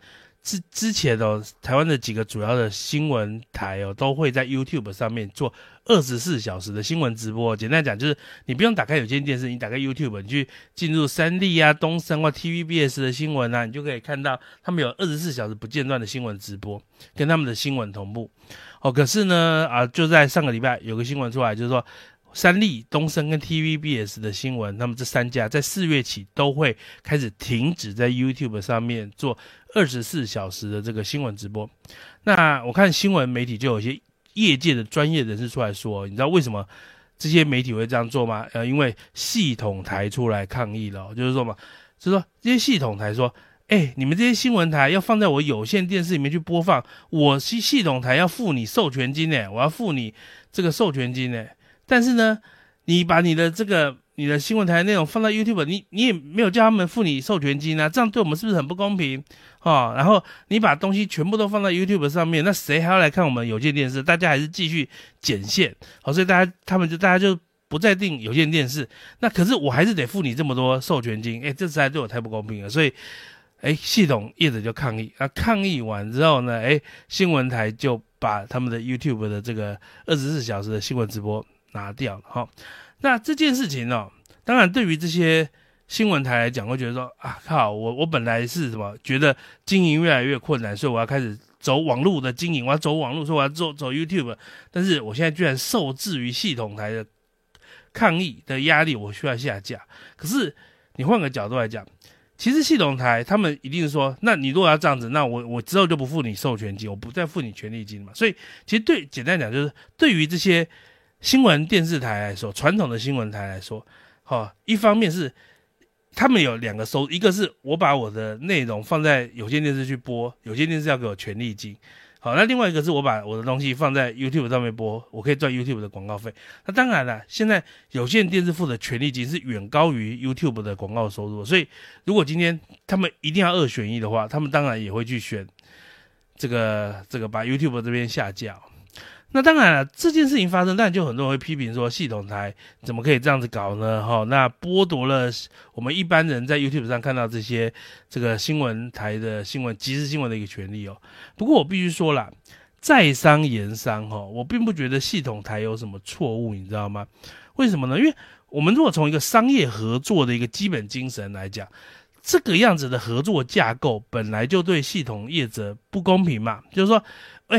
之前台湾的几个主要的新闻台都会在 YouTube 上面做24小时的新闻直播。简单讲就是你不用打开有线电视，你打开 YouTube， 你去进入三立啊、东森或 TVBS 的新闻啊，你就可以看到他们有24小时不间断的新闻直播，跟他们的新闻同步。可是呢就在上个礼拜有个新闻出来，就是说三立、东森跟 TVBS 的新闻，那么这3家在4月起都会开始停止在 YouTube 上面做24小时的这个新闻直播。那我看新闻媒体就有些业界的专业人士出来说，你知道为什么这些媒体会这样做吗？因为系统台出来抗议了，就是说嘛，就是说这些系统台说，你们这些新闻台要放在我有线电视里面去播放，我系统台要付你授权金我要付你这个授权金但是呢，你把你的新闻台的内容放到 YouTube， 你也没有叫他们付你授权金啊，这样对我们是不是很不公平然后你把东西全部都放到 YouTube 上面，那谁还要来看我们有线电视？大家还是继续剪线，所以大家就不再订有线电视。那可是我还是得付你这么多授权金，这实在对我太不公平了。所以系统业者就抗议，抗议完之后呢，新闻台就把他们的 YouTube 的这个24小时的新闻直播拿掉了那这件事情当然对于这些新闻台来讲，会觉得说靠，我本来是什么觉得经营越来越困难，所以我要开始走网络的经营，我要走网络，所以我要走 YouTube， 但是我现在居然受制于系统台的抗议的压力，我需要下架。可是你换个角度来讲，其实系统台他们一定说，那你如果要这样子，那我之后就不付你授权金，我不再付你权利金嘛。所以其实简单讲就是，对于这些新闻电视台来说，传统的新闻台来说，一方面是他们有2个收入，一个是我把我的内容放在有线电视去播，有线电视要给我权利金。那另外一个是我把我的东西放在 YouTube 上面播，我可以赚 YouTube 的广告费。那当然了，现在有线电视付的权利金是远高于 YouTube 的广告收入，所以如果今天他们一定要2选1的话，他们当然也会去选这个把 YouTube 这边下架。那当然了，这件事情发生，当然就很多人会批评说，系统台怎么可以这样子搞呢？那剥夺了我们一般人在 YouTube 上看到这个新闻台的即时新闻的一个权利不过我必须说啦，在商言商我并不觉得系统台有什么错误，你知道吗？为什么呢？因为我们如果从一个商业合作的一个基本精神来讲，这个样子的合作架构本来就对系统业者不公平嘛。就是说，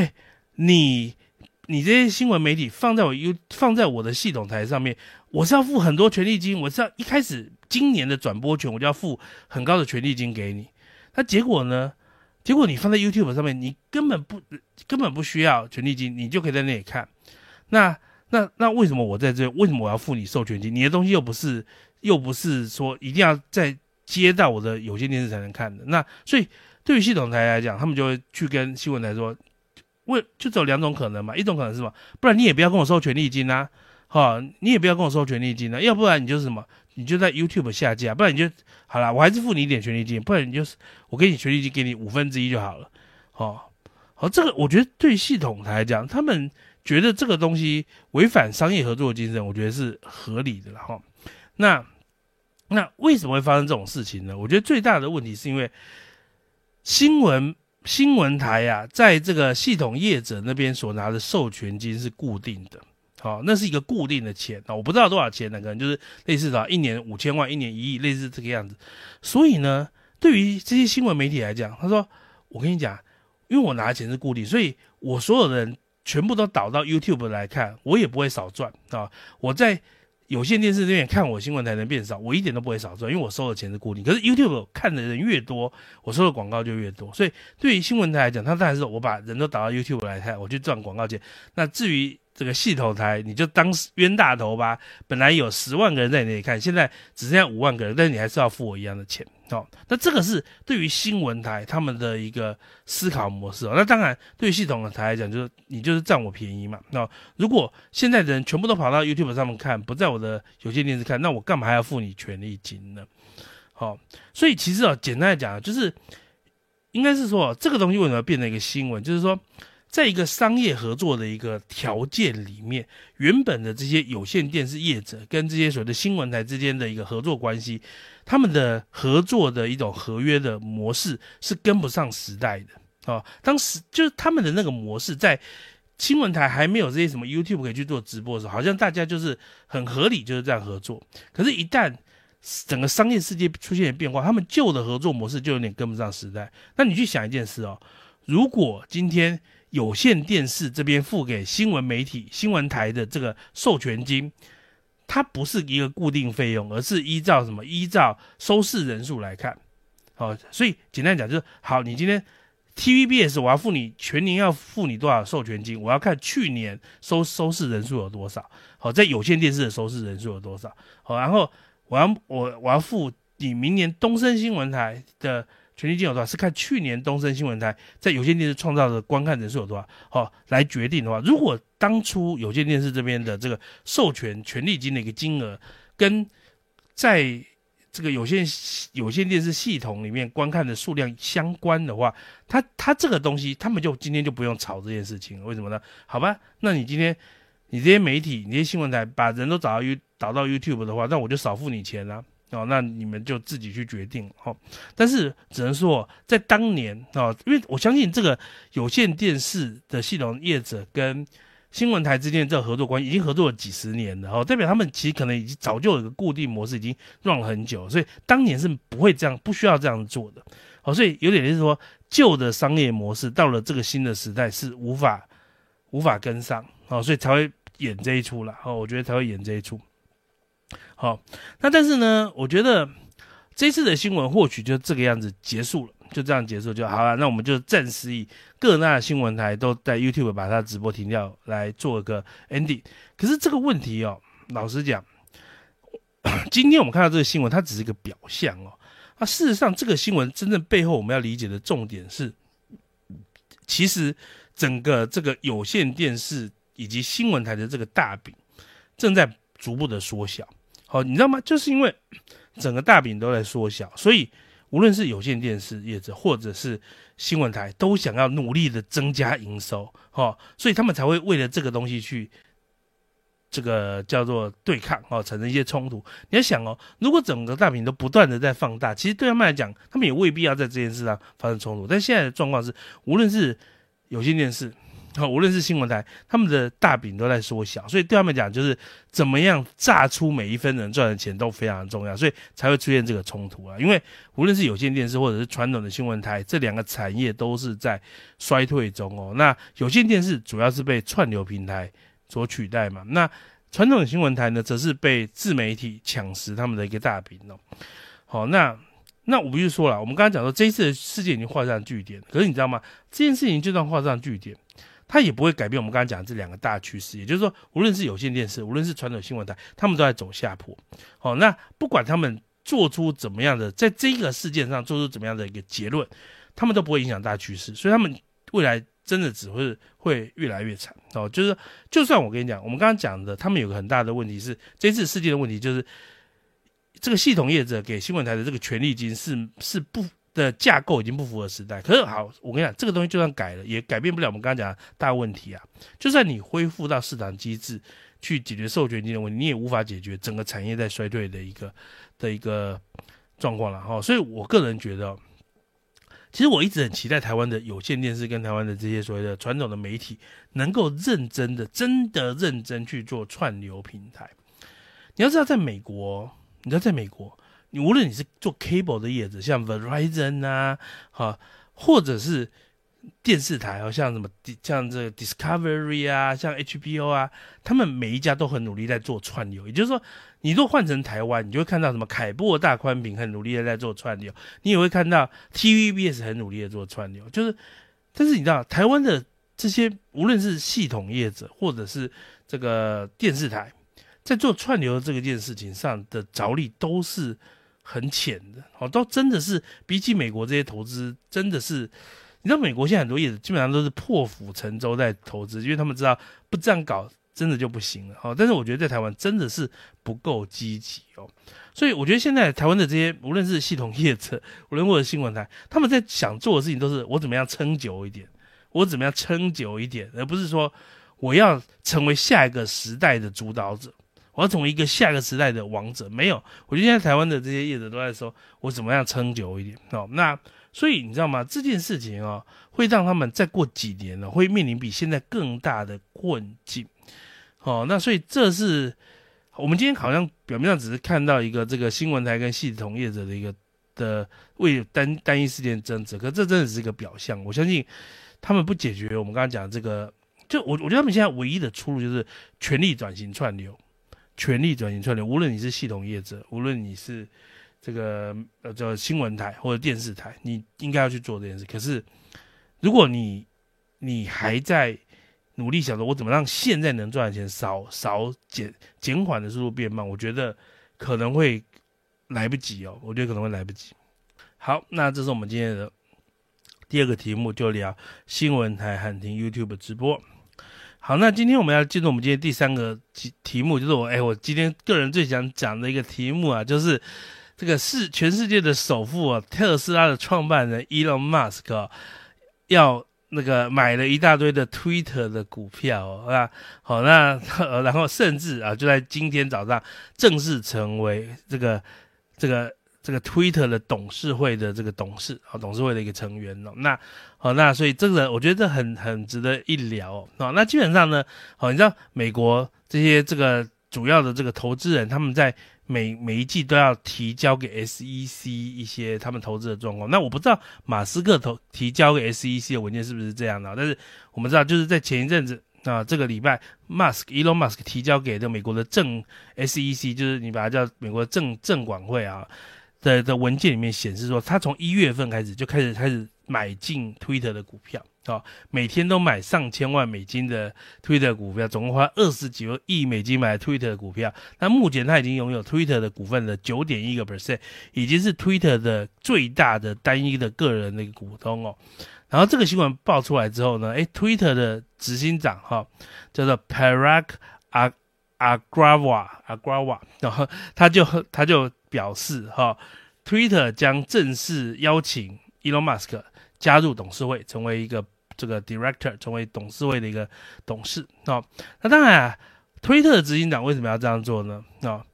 你这些新闻媒体放在我的系统台上面，我是要付很多权利金，我是要一开始今年的转播权我就要付很高的权利金给你。那结果呢？结果你放在 YouTube 上面，你根本不需要权利金，你就可以在那里看。那为什么我在这？为什么我要付你授权金？你的东西又不是说一定要再接到我的有线电视才能看的。那所以对于系统台来讲，他们就会去跟新闻台说，就只有2种可能嘛，一种可能是什么？不然你也不要跟我收权利金啊，你也不要跟我收权利金啊，要不然你就是什么？你就在 YouTube 下架，不然你就好啦，我还是付你一点权利金，不然我给你权利金，给你1/5就好了。这个我觉得对系统台来讲，他们觉得这个东西违反商业合作的精神，我觉得是合理的啦那为什么会发生这种事情呢？我觉得最大的问题是因为新闻台在这个系统业者那边所拿的授权金是固定的，那是一个固定的钱我不知道多少钱呢，可能就是类似的1年5000万、1年1亿，类似这个样子。所以呢，对于这些新闻媒体来讲，他说：“我跟你讲，因为我拿的钱是固定，所以我所有的人全部都导到 YouTube 来看，我也不会少赚我在有线电视这边看我新闻台能变少，我一点都不会少赚，因为我收的钱是固定。可是 YouTube 看的人越多，我收的广告就越多。所以对于新闻台来讲，他当然是我把人都导到 YouTube 来看，我去赚广告钱。那至于这个系统台，你就当冤大头吧。本来有10万个人在你那里看，现在只剩下5万个人，但是你还是要付我一样的钱。那这个是对于新闻台他们的一个思考模式那当然，对于系统的台来讲，就是你就是占我便宜嘛。如果现在的人全部都跑到 YouTube 上面看，不在我的有线电视看，那我干嘛还要付你权利金呢？所以其实简单来讲，就是应该是说这个东西为什么变成一个新闻，就是说在一个商业合作的一个条件里面，原本的这些有线电视业者跟这些所谓的新闻台之间的一个合作关系，他们的合作的一种合约的模式是跟不上时代的。 当时就是他们的那个模式，在新闻台还没有这些什么 YouTube 可以去做直播的时候，好像大家就是很合理就是这样合作。可是，一旦整个商业世界出现了变化，他们旧的合作模式就有点跟不上时代。那你去想一件事如果今天有线电视这边付给新闻媒体、新闻台的这个授权金，它不是一个固定费用，而是依照什么？依照收视人数来看。所以简单讲就是，好，你今天 TVBS 我要付你全年要付你多少授权金，我要看去年收视人数有多少。在有线电视的收视人数有多少。然后我要付你明年东森新闻台的权利金有多少，是看去年东森新闻台在有线电视创造的观看人数有多少，来决定的话，如果当初有线电视这边的这个授权权利金的一个金额，跟在这个有线电视系统里面观看的数量相关的话，它这个东西他们就今天就不用吵这件事情了。为什么呢？好吧，那你今天你这些媒体、你这些新闻台把人都导到 YouTube 的话，那我就少付你钱啦。那你们就自己去决定。但是只能说在当年因为我相信这个有线电视的系统业者跟新闻台之间的这个合作关系已经合作了几十年了，代表他们其实可能已经早就有一个固定模式，已经 run 了很久，所以当年是不需要这样做的。所以有点就是说，旧的商业模式到了这个新的时代是无法跟上，所以才会演这一出啦。我觉得才会演这一出。好，那但是呢，我觉得这次的新闻或许就这个样子结束了，就这样结束就好了。那我们就暂时以各大新闻台都在 YouTube 把它直播停掉来做个 ending。可是这个问题老实讲，今天我们看到这个新闻，它只是一个表象事实上这个新闻真正背后我们要理解的重点是，其实整个这个有线电视以及新闻台的这个大饼正在逐步的缩小。你知道吗？就是因为整个大饼都在缩小，所以无论是有线电视业者或者是新闻台都想要努力的增加营收，所以他们才会为了这个东西去这个叫做对抗，产生一些冲突。你要想如果整个大饼都不断的在放大，其实对他们来讲，他们也未必要在这件事上发生冲突。但现在的状况是，无论是有线电视无论是新闻台，他们的大饼都在缩小，所以对他们讲就是怎么样榨出每一分人赚的钱都非常的重要，所以才会出现这个冲突因为无论是有线电视或者是传统的新闻台，这两个产业都是在衰退中那有线电视主要是被串流平台所取代嘛，那传统的新闻台呢，则是被自媒体抢食他们的一个大饼那我必须说了，我们刚刚讲说这一次的事件已经画上句点，可是你知道吗？这件事情就算画上句点，它也不会改变我们刚刚讲的这两个大趋势，也就是说，无论是有线电视，无论是传统新闻台，他们都在走下坡。那不管他们做出怎么样的，在这个事件上做出怎么样的一个结论，他们都不会影响大趋势，所以他们未来真的只会越来越惨就是就算我跟你讲，我们刚刚讲的，他们有个很大的问题是，这次事件的问题就是这个系统业者给新闻台的这个权利金是不的架构已经不符合时代。可是好，我跟你讲，这个东西就算改了，也改变不了我们刚刚讲的大问题就算你恢复到市场机制去解决授权金的问题，你也无法解决整个产业在衰退的一个状况了所以我个人觉得其实我一直很期待台湾的有线电视跟台湾的这些所谓的传统的媒体能够真的认真去做串流平台。你要知道在美国你无论你是做 cable 的业者，像 Verizon 或者是电视台像这个 Discovery 像 HBO 他们每一家都很努力在做串流。也就是说，你若换成台湾，你就会看到什么凯擘大宽屏很努力的在做串流，你也会看到 TVBS 很努力的做串流。但是你知道，台湾的这些无论是系统业者或者是这个电视台，在做串流的这件事情上的着力都是很浅的都真的是比起美国这些投资，真的是你知道美国现在很多业者基本上都是破釜沉舟在投资，因为他们知道不这样搞真的就不行了但是我觉得在台湾真的是不够积极所以我觉得现在台湾的这些无论是系统业者，无论或者新闻台，他们在想做的事情都是我怎么样撑久一点，而不是说我要成为下一个时代的主导者，我要成为一个下个时代的王者。没有，我觉得现在台湾的这些业者都在说我怎么样撑久一点那所以你知道吗？这件事情会让他们再过几年会面临比现在更大的困境。那所以这是我们今天好像表面上只是看到一个这个新闻台跟系统业者的一个为单一事件争执，可这真的是一个表象。我相信他们不解决我们刚刚讲的这个，就我觉得他们现在唯一的出路就是全力转型串流，全力转型串流。无论你是系统业者，无论你是这个叫新闻台或者电视台，你应该要去做这件事。可是如果你还在努力想说我怎么让现在能赚的钱减缓的速度变慢，我觉得可能会来不及我觉得可能会来不及。好，那这是我们今天的第二个题目，就聊新闻台喊停 YouTube 直播。好，那今天我们要进入我们今天第三个题目，就是我今天个人最想讲的一个题目就是这个全世界的首富特斯拉的创办人 Elon Musk 要那个买了一大堆的 Twitter 的股票然后甚至就在今天早上正式成为这个 Twitter 的董事会的这个董事会的一个成员那所以这个我觉得这很值得一聊那基本上呢你知道美国这些这个主要的这个投资人，他们在每一季都要提交给 SEC 一些他们投资的状况。那我不知道马斯克提交给 SEC 的文件是不是这样的，但是我们知道就是在前一阵子这个礼拜 Elon Musk 提交给美国的SEC， 就是你把它叫美国的证管会的文件里面显示说，他从1月份开始就开始买进 Twitter 的股票每天都买上千万美金的 Twitter 股票，总共花20几亿美金买 Twitter 的股票。那目前他已经拥有 Twitter 的股份的 9.1%， 已经是 Twitter 的最大的单一的个人的一个股东然后这个新闻爆出来之后呢，Twitter 的执行长叫做 Parag Agrawal， 然后他就表示Twitter 将正式邀请 Elon Musk 加入董事会，成为一个这个 director， 成为董事会的一个董事那当然Twitter 的执行长为什么要这样做呢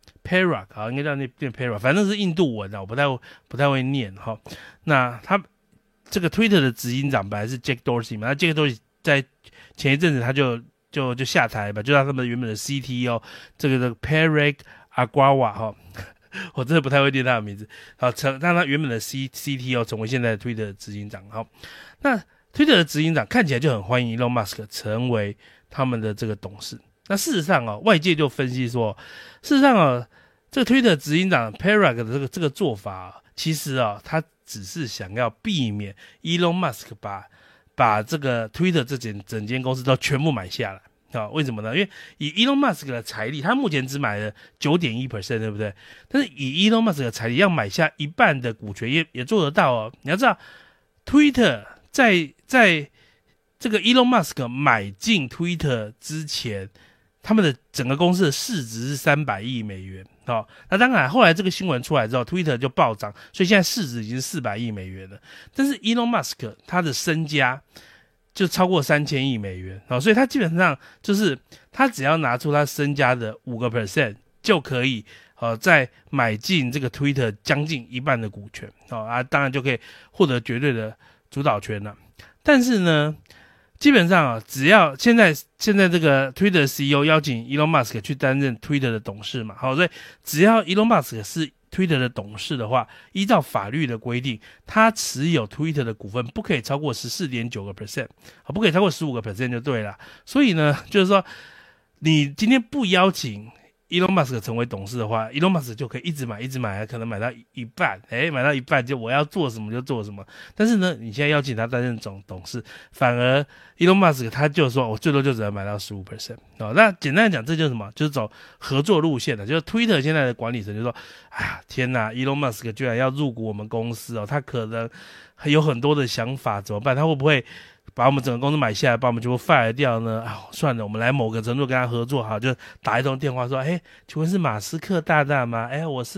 Parag 应该叫念 Parag， 反正是印度文我不太会念那他这个 Twitter 的执行长本来是 Jack Dorsey 嘛，那 Jack Dorsey 在前一阵子他就下台吧，就让他们原本的 CTO 这个 Parag Agrawal我真的不太会念他的名字让他原本的 CTO 成为现在的 Twitter 的执行长那 Twitter 的执行长看起来就很欢迎 Elon Musk 成为他们的这个董事。那事实上外界就分析说，事实上这个 Twitter 执行长 Parag 的这个做法其实他只是想要避免 Elon Musk 把这个 Twitter 整间公司都全部买下来为什么呢？因为以 Elon Musk 的财力，他目前只买了 9.1%， 对不对？但是以 Elon Musk 的财力要买下一半的股权也做得到你要知道 Twitter 在这个 Elon Musk 买进 Twitter 之前，他们的整个公司的市值是300亿美元那当然后来这个新闻出来之后 Twitter 就暴涨，所以现在市值已经是400亿美元了。但是 Elon Musk 他的身家就超过3000亿美元所以他基本上就是他只要拿出他身家的 5% 就可以再买进这个 Twitter 将近一半的股权当然就可以获得绝对的主导权了。但是呢基本上只要现在这个 Twitter CEO 邀请 Elon Musk 去担任 Twitter 的董事嘛所以只要 Elon Musk 是Twitter 的董事的话，依照法律的规定，他持有 Twitter 的股份不可以超过 14.9%， 不可以超过 15% 就对了。所以呢就是说你今天不邀请 Elon Musk 成为董事的话， Elon Musk 就可以一直买可能买到一半买到一半就我要做什么就做什么。但是呢你现在邀请他担任董事，反而 Elon Musk 他就说我最多就只能买到 15% 那简单的讲这就是什么，就是走合作路线的。就是 Twitter 现在的管理层就说哎呀天哪 Elon Musk 居然要入股我们公司他可能有很多的想法，怎么办？他会不会把我们整个公司买下来，把我们全部 fire 掉呢算了，我们来某个程度跟他合作就打一通电话说请问是马斯克大大吗？我是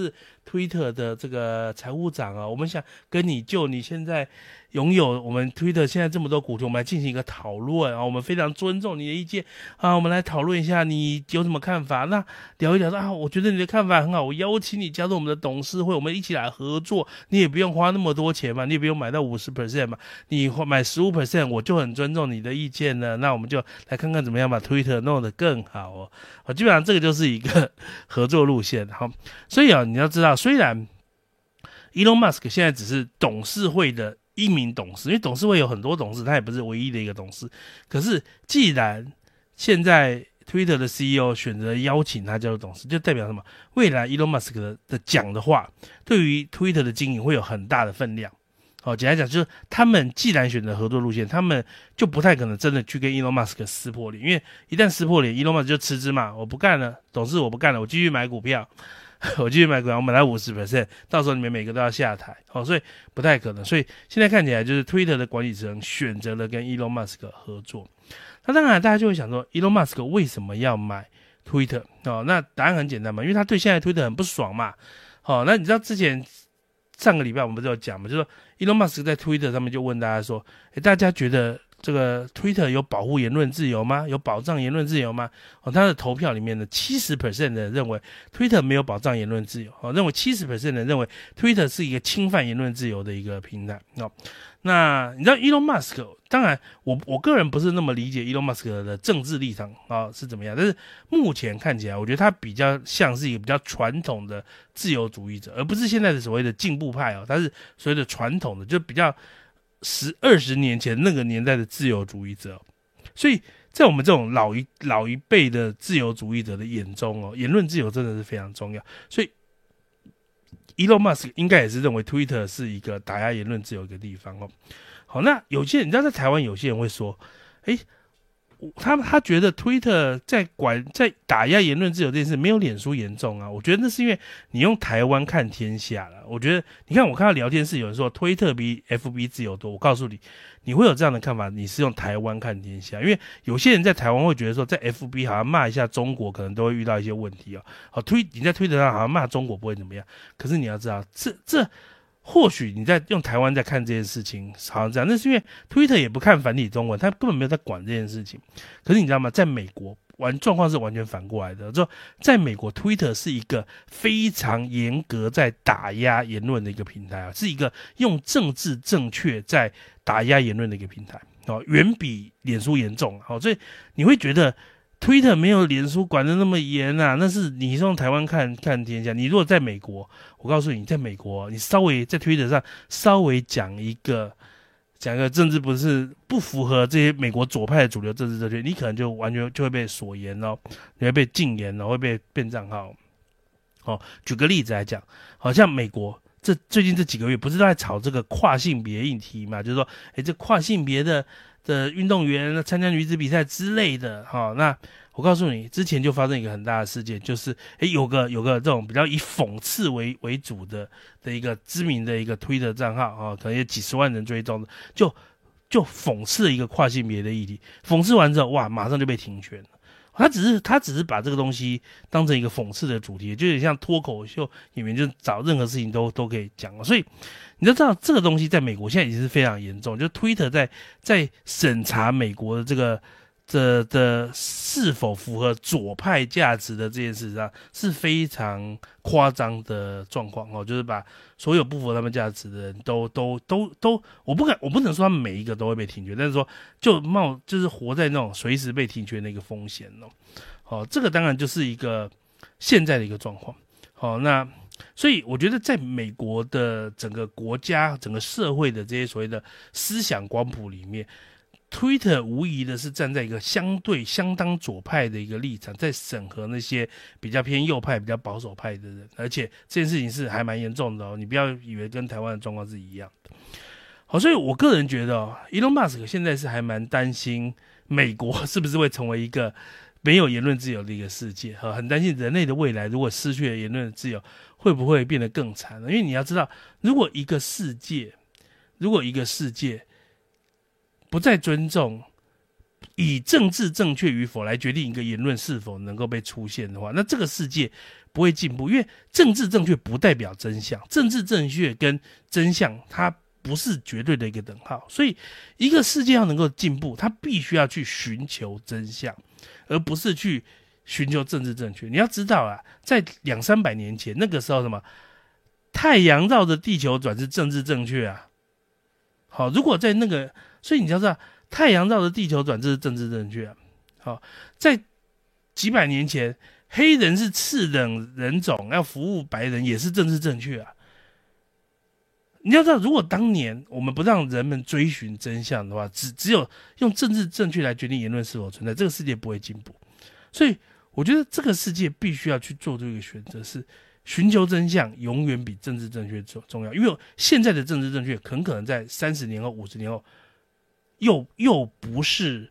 推特的这个财务长啊，我们想跟你就你现在拥有我们推特现在这么多股权，我们来进行一个讨论啊，我们非常尊重你的意见啊，我们来讨论一下你有什么看法。那聊一聊说啊，我觉得你的看法很好，我邀请你加入我们的董事会，我们一起来合作，你也不用花那么多钱嘛，你也不用买到50% 嘛，你买15%，我就很尊重你的意见呢。那我们就来看看怎么样把推特弄得更好哦。基本上这个就是一个合作路线。好，所以你要知道，虽然 Elon Musk 现在只是董事会的一名董事，因为董事会有很多董事，他也不是唯一的一个董事。可是既然现在 Twitter 的 CEO 选择邀请他加入董事，就代表什么？未来 Elon Musk 的讲的话，对于 Twitter 的经营会有很大的分量。简单讲，就是他们既然选择合作路线，他们就不太可能真的去跟 Elon Musk 撕破脸，因为一旦撕破脸 ，Elon Musk 就辞职嘛，我不干了，董事我不干了，我继续买股票。我继续买股票，我买到50%，到时候你们每个都要下台，所以不太可能。所以现在看起来就是 Twitter 的管理层选择了跟 Elon Musk 合作。那当然大家就会想说 ，Elon Musk 为什么要买 Twitter？那答案很简单嘛，因为他对现在 Twitter 很不爽嘛。那你知道之前上个礼拜我们不是有讲嘛，就是说 Elon Musk 在 Twitter 上面就问大家说，大家觉得这个 Twitter 有保护言论自由吗？有保障言论自由吗？他的投票里面的 70% 的人认为 Twitter 没有保障言论自由，认为 70% 的人认为 Twitter 是一个侵犯言论自由的一个平台。那你知道 Elon Musk， 当然我个人不是那么理解 Elon Musk 的政治立场是怎么样，但是目前看起来，我觉得他比较像是一个比较传统的自由主义者，而不是现在的所谓的进步派他是所谓的传统的，就比较10-20年前那个年代的自由主义者。所以在我们这种老一辈的自由主义者的眼中言论自由真的是非常重要。所以Elon Musk 应该也是认为 Twitter 是一个打压言论自由的一个地方好，那有些人你知道在台湾有些人会说，他觉得 Twitter 在打压言论自由这件事没有脸书严重啊。我觉得那是因为你用台湾看天下了。我觉得你看我看到聊天室有人说推特比 FB 自由多，我告诉你，你会有这样的看法，你是用台湾看天下。因为有些人在台湾会觉得说，在 FB 好像骂一下中国可能都会遇到一些问题你在推特上好像骂中国不会怎么样，可是你要知道这或许你在用台湾在看这件事情好像这样，那是因为 Twitter 也不看繁体中文，他根本没有在管这件事情。可是你知道吗，在美国状况是完全反过来的，就在美国 Twitter 是一个非常严格在打压言论的一个平台是一个用政治正确在打压言论的一个平台远比脸书严重所以你会觉得Twitter 没有脸书管得那么严那是你用台湾看天下。你如果在美国，我告诉你，在美国你稍微在 Twitter 上稍微讲一个政治不符合这些美国左派的主流政治正确，你可能就完全就会被锁言你会被禁言会被变账号举个例子来讲，好像美国最近这几个月不是都在炒这个跨性别议题嘛，就是说这跨性别的运动员参加女子比赛之类的那我告诉你，之前就发生一个很大的事件，就是有个这种比较以讽刺为主的一个知名的一个推特账号可能有几十万人追踪的，就讽刺了一个跨性别的议题，讽刺完之后哇，马上就被停权了。他只是把这个东西当成一个讽刺的主题，就有点像脱口秀演员，就找任何事情都可以讲所以你就知道这个东西在美国现在已经是非常严重，就 Twitter 在审查美国的这个的是否符合左派价值的这件事上是非常夸张的状况就是把所有不符合他们价值的人都我不能说他们每一个都会被停权，但是说就是活在那种随时被停权的一个风险这个当然就是一个现在的一个状况那所以我觉得在美国的整个国家整个社会的这些所谓的思想光谱里面，Twitter 无疑的是站在一个相当左派的一个立场，在审核那些比较偏右派、比较保守派的人，而且这件事情是还蛮严重的你不要以为跟台湾的状况是一样的。好，所以我个人觉得Elon Musk 现在是还蛮担心美国是不是会成为一个没有言论自由的一个世界很担心人类的未来如果失去了言论自由会不会变得更惨因为你要知道，如果一个世界不再尊重以政治正确与否来决定一个言论是否能够被出现的话，那这个世界不会进步，因为政治正确不代表真相，政治正确跟真相它不是绝对的一个等号，所以一个世界要能够进步，它必须要去寻求真相，而不是去寻求政治正确。你要知道啊，在200-300年前那个时候什么太阳绕着地球转是政治正确啊。好，如果在那个，所以你要知道太阳绕着地球转这是政治正确啊。好，在几百年前黑人是次等人种，要服务白人也是政治正确啊。你要知道，如果当年我们不让人们追寻真相的话，只有用政治正确来决定言论是否存在，这个世界不会进步。所以我觉得这个世界必须要去做出一个选择，是寻求真相永远比政治正确重要，因为现在的政治正确很可能在30年后、50年后又不是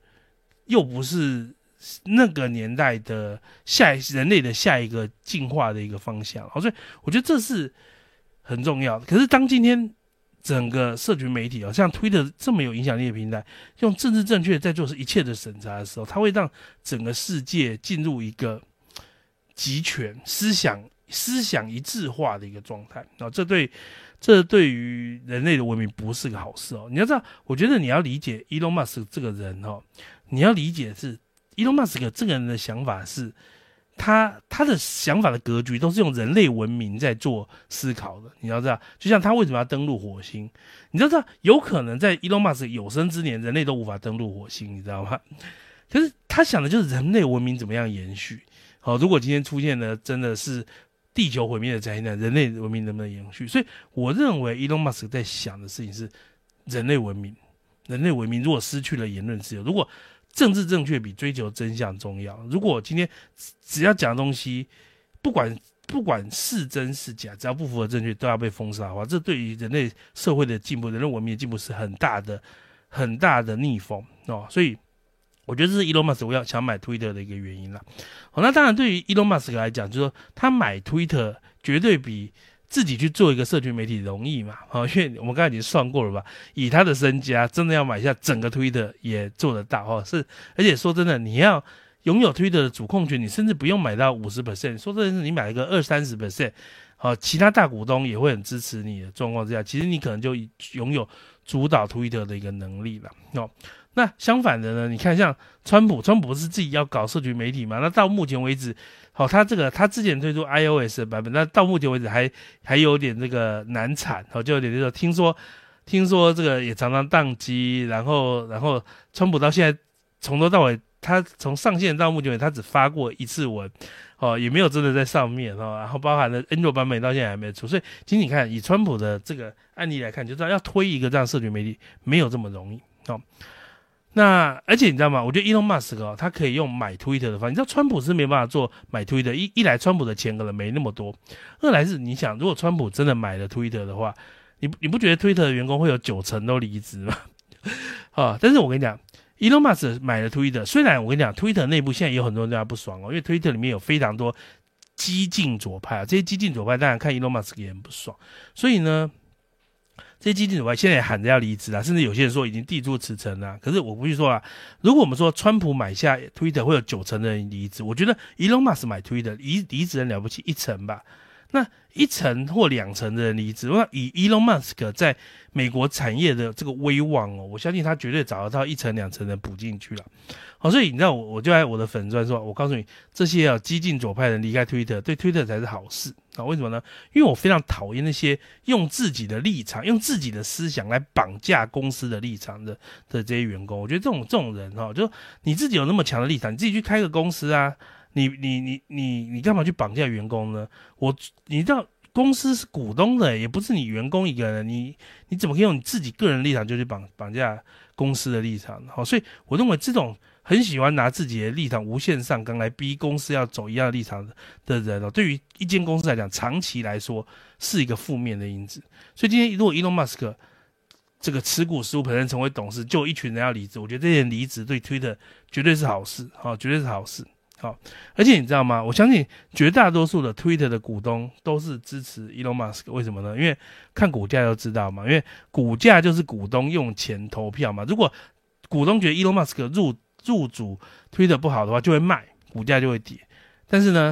那个年代的人类的下一个进化的一个方向。所以我觉得这是很重要的。可是当今天整个社群媒体像 Twitter 这么有影响力的平台，用政治正确在做一切的审查的时候，它会让整个世界进入一个集权思想一致化的一个状态。这对于人类的文明不是个好事哦。你要知道，我觉得你要理解 Elon Musk 这个人你要理解的是 Elon Musk 这个人的想法是他的想法的格局都是用人类文明在做思考的。你要知道，就像他为什么要登陆火星，你知道有可能在 Elon Musk 有生之年人类都无法登陆火星，你知道吗？可是他想的就是人类文明怎么样延续。如果今天出现了真的是地球毁灭的灾难，人类文明能不能延续？所以我认为 Elon Musk 在想的事情是人类文明如果失去了言论自由，如果政治正确比追求真相重要，如果今天只要讲的东西不管是真是假，只要不符合正确都要被封杀的话，这对于人类社会的进步、人类文明的进步是很大的逆风所以我觉得这是 Elon Musk 我想买 Twitter 的一个原因啦。那当然对于 Elon Musk 来讲，就是说他买 Twitter 绝对比自己去做一个社群媒体容易嘛。因为我们刚才已经算过了吧，以他的身家真的要买下整个 Twitter 也做得到而且说真的，你要拥有 Twitter 的主控权，你甚至不用买到 50%， 说真的是你买一个20-30%，其他大股东也会很支持你的状况之下，其实你可能就拥有主导 Twitter 的一个能力了那相反的呢，你看像川普不是自己要搞社群媒体嘛？那到目前为止他之前推出 iOS 的版本，那到目前为止还有点这个难产就有点这个听说这个也常常宕机，然后川普到现在从头到尾，他从上线到目前为止他只发过一次文也没有真的在上面然后包含了 Android 版本到现在还没出。所以其实你看以川普的这个案例来看，就知道要推一个这样社群媒体没有这么容易那而且你知道吗？我觉得 Elon Musk 他可以用买 Twitter 的方式。你知道川普是没办法做买 Twitter， 一来川普的钱可能没那么多，二来是你想，如果川普真的买了 Twitter 的话，你不觉得 Twitter 的员工会有90%都离职吗？但是我跟你讲 Elon Musk 买了 Twitter， 虽然我跟你讲 Twitter 内部现在也有很多人对他不爽因为 Twitter 里面有非常多激进左派这些激进左派当然看 Elon Musk 也很不爽，所以呢这些激进左派现在也喊着要离职甚至有些人说已经递出辞呈可是我不去说如果我们说川普买下 Twitter 会有90%的人离职，我觉得 Elon Musk 买 Twitter 离职人了不起1%吧，那1%或2%的人离职，那以 Elon Musk 在美国产业的这个威望我相信他绝对找得到1%-2%的补进去了所以你知道我就在我的粉专说，我告诉你这些激进左派人离开 Twitter 对 Twitter 才是好事为什么呢？因为我非常讨厌那些用自己的立场用自己的思想来绑架公司的立场的这些员工。我觉得这种人就你自己有那么强的立场，你自己去开个公司你干嘛去绑架员工呢？你知道公司是股东的也不是你员工一个人，你怎么可以用你自己个人立场就去绑架公司的立场所以我认为这种很喜欢拿自己的立场无限上纲来逼公司要走一样的立场的人对于一间公司来讲长期来说是一个负面的因子。所以今天如果 Elon Musk 这个持股15%成为董事，就有一群人要离职，我觉得这些人离职对 Twitter 绝对是好事绝对是好事而且你知道吗？我相信绝大多数的 Twitter 的股东都是支持 Elon Musk， 为什么呢？因为看股价就知道嘛，因为股价就是股东用钱投票嘛。如果股东觉得 Elon Musk 入主 Twitter 不好的话，就会卖，股价就会跌。但是呢，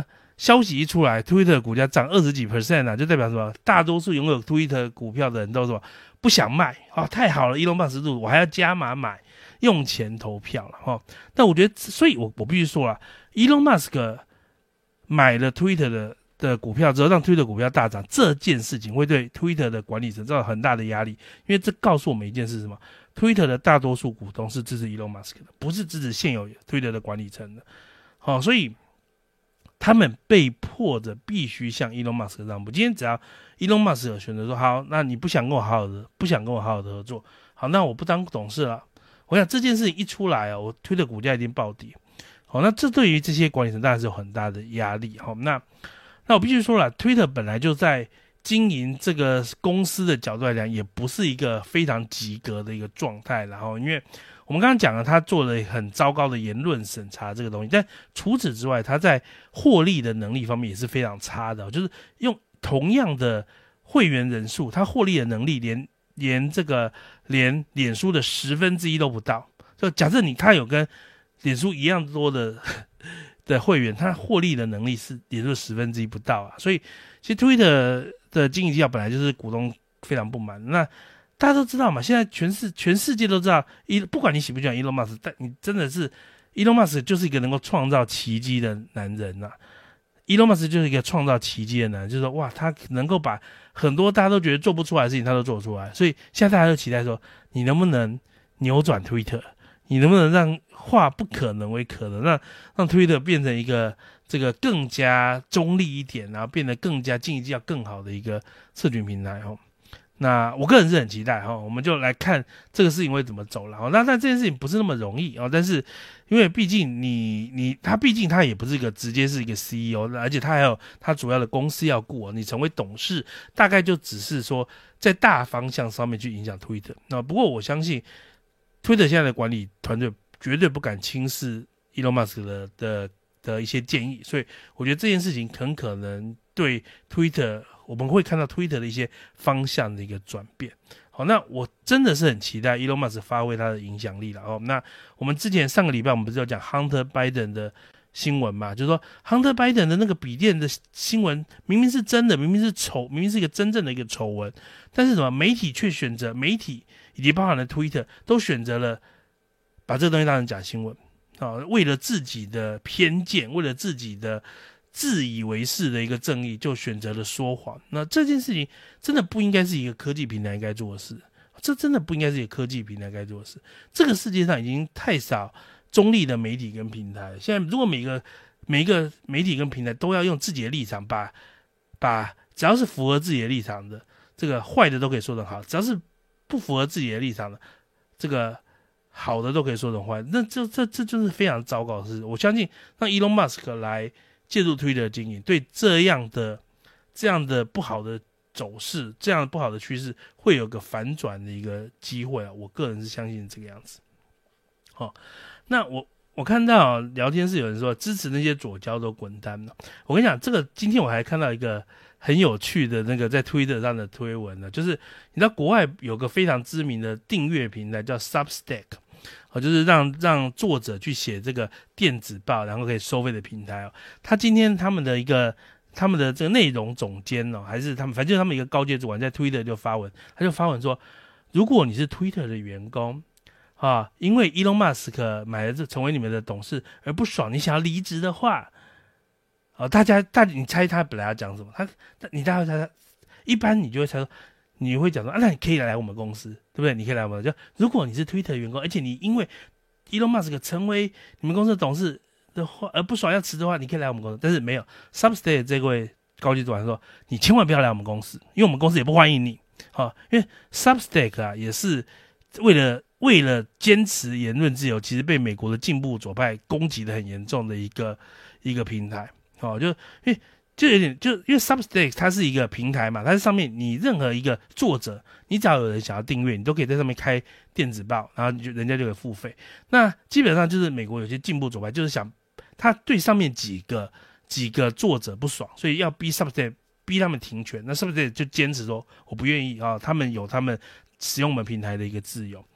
消息一出来 ，Twitter 股价涨20几%啊，就代表什么？大多数拥有 Twitter 股票的人都说不想卖啊，太好了 ，Elon Musk 入，我还要加码买，用钱投票了哈。但我觉得，所以我必须说了 ，Elon Musk 买了 Twitter 的股票之后，让 Twitter 股票大涨，这件事情会对 Twitter 的管理层造成很大的压力，因为这告诉我们一件事是什么？Twitter 的大多数股东是支持 Elon Musk 的，不是支持现有 Twitter 的管理层的。好，所以他们被迫着必须向 Elon Musk 让步。今天只要 Elon Musk 有选择说好，那你不想跟我好好的合作，好，那我不当董事了。我想这件事情一出来我推的股价已经暴跌。好，那这对于这些管理层当然是有很大的压力。好，那我必须说了 ，Twitter 本来就在经营这个公司的角度来讲，也不是一个非常及格的一个状态。然后，因为我们刚刚讲了，他做了很糟糕的言论审查这个东西，但除此之外，他在获利的能力方面也是非常差的。就是用同样的会员人数，他获利的能力连脸书的1/10都不到。就假设他有跟脸书一样多的会员，他获利的能力是脸书1/10不到啊。所以，其实 Twitter 的经营绩效本来就是股东非常不满。那大家都知道嘛，现在全世界都知道，不管你喜不喜欢 Elon Musk， 但你真的是 Elon Musk 就是一个能够创造奇迹的男人啊。Elon Musk 就是一个创造奇迹的男人，就是说哇，他能够把很多大家都觉得做不出来的事情，他都做出来。所以现在大家都期待说，你能不能扭转 Twitter， 你能不能让化不可能为可能，让 Twitter 变成一个这个更加中立一点，然后变得更加经营绩效更好的一个社群平台哦。那我个人是很期待我们就来看这个事情会怎么走了但这件事情不是那么容易但是因为毕竟他也不是直接是一个 CEO， 而且他还有他主要的公司要顾你成为董事大概就只是说在大方向上面去影响 Twitter。 不过我相信 Twitter 现在的管理团队绝对不敢轻视 Elon Musk 的一些建议，所以我觉得这件事情很可能对 Twitter， 我们会看到 Twitter 的一些方向的一个转变。好，那我真的是很期待 Elon Musk 发挥他的影响力了那我们之前上个礼拜我们不是有讲 Hunter Biden 的新闻嘛，就是说 Hunter Biden 的那个笔电的新闻明明是真的，明明是一个真正的一个丑闻，但是什么媒体却选择，媒体以及包含了 Twitter 都选择了把这个东西当成假新闻为了自己的偏见，为了自己的自以为是的一个正义，就选择了说谎。那这件事情真的不应该是一个科技平台该做的事，这真的不应该是一个科技平台该做的事。这个世界上已经太少中立的媒体跟平台了。现在如果每一个媒体跟平台都要用自己的立场把只要是符合自己的立场的这个坏的都可以说成好，只要是不符合自己的立场的这个好的都可以说成坏，那这就是非常糟糕的事。我相信让 Elon Musk 来介入 Twitter 的经营，对这样的不好的走势，这样不好的趋势会有个反转的一个机会我个人是相信这个样子。那我看到聊天室有人说支持那些左交都滚蛋了。我跟你讲，这个今天我还看到一个很有趣的那个在 Twitter 上的推文呢，就是你知道国外有个非常知名的订阅平台叫 Substack，就是让作者去写这个电子报然后可以收费的平台他今天他们的这个内容总监还是反正他们一个高阶主管在 Twitter 就发文，他就发文说，如果你是 Twitter 的员工因为 Elon Musk 买了成为你们的董事而不爽，你想要离职的话你猜他本来要讲什么？你大概猜，一般你就会猜说，你会讲说那你可以来我们公司，对不对？你可以来我们，就如果你是 Twitter 的员工，而且你因为 Elon Musk 成为你们公司的董事的话而不爽要辞职的话，你可以来我们公司。但是没有 Substack 这位高级主管说，你千万不要来我们公司，因为我们公司也不欢迎你因为 Substack 也是为了坚持言论自由，其实被美国的进步左派攻击的很严重的一个平台就有点因为 Substack 它是一个平台嘛，它是上面你任何一个作者，你只要有人想要订阅，你都可以在上面开电子报，然后人家就可以付费。那基本上就是美国有些进步左派就是想他对上面几个作者不爽，所以要逼 Substack 逼他们停权。那 Substack 就坚持说我不愿意他们有他们使用我们平台的一个自由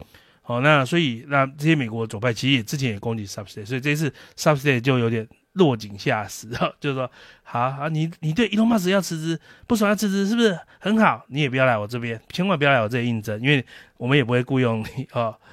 那所以那这些美国左派其实之前也攻击 Substack， 所以这次 Substack 就有点落井下石，就是说好，你对 Elon Musk 要辞职，不爽要辞职，是不是很好？你也不要来我这边，千万不要来我这里应征，因为我们也不会雇佣你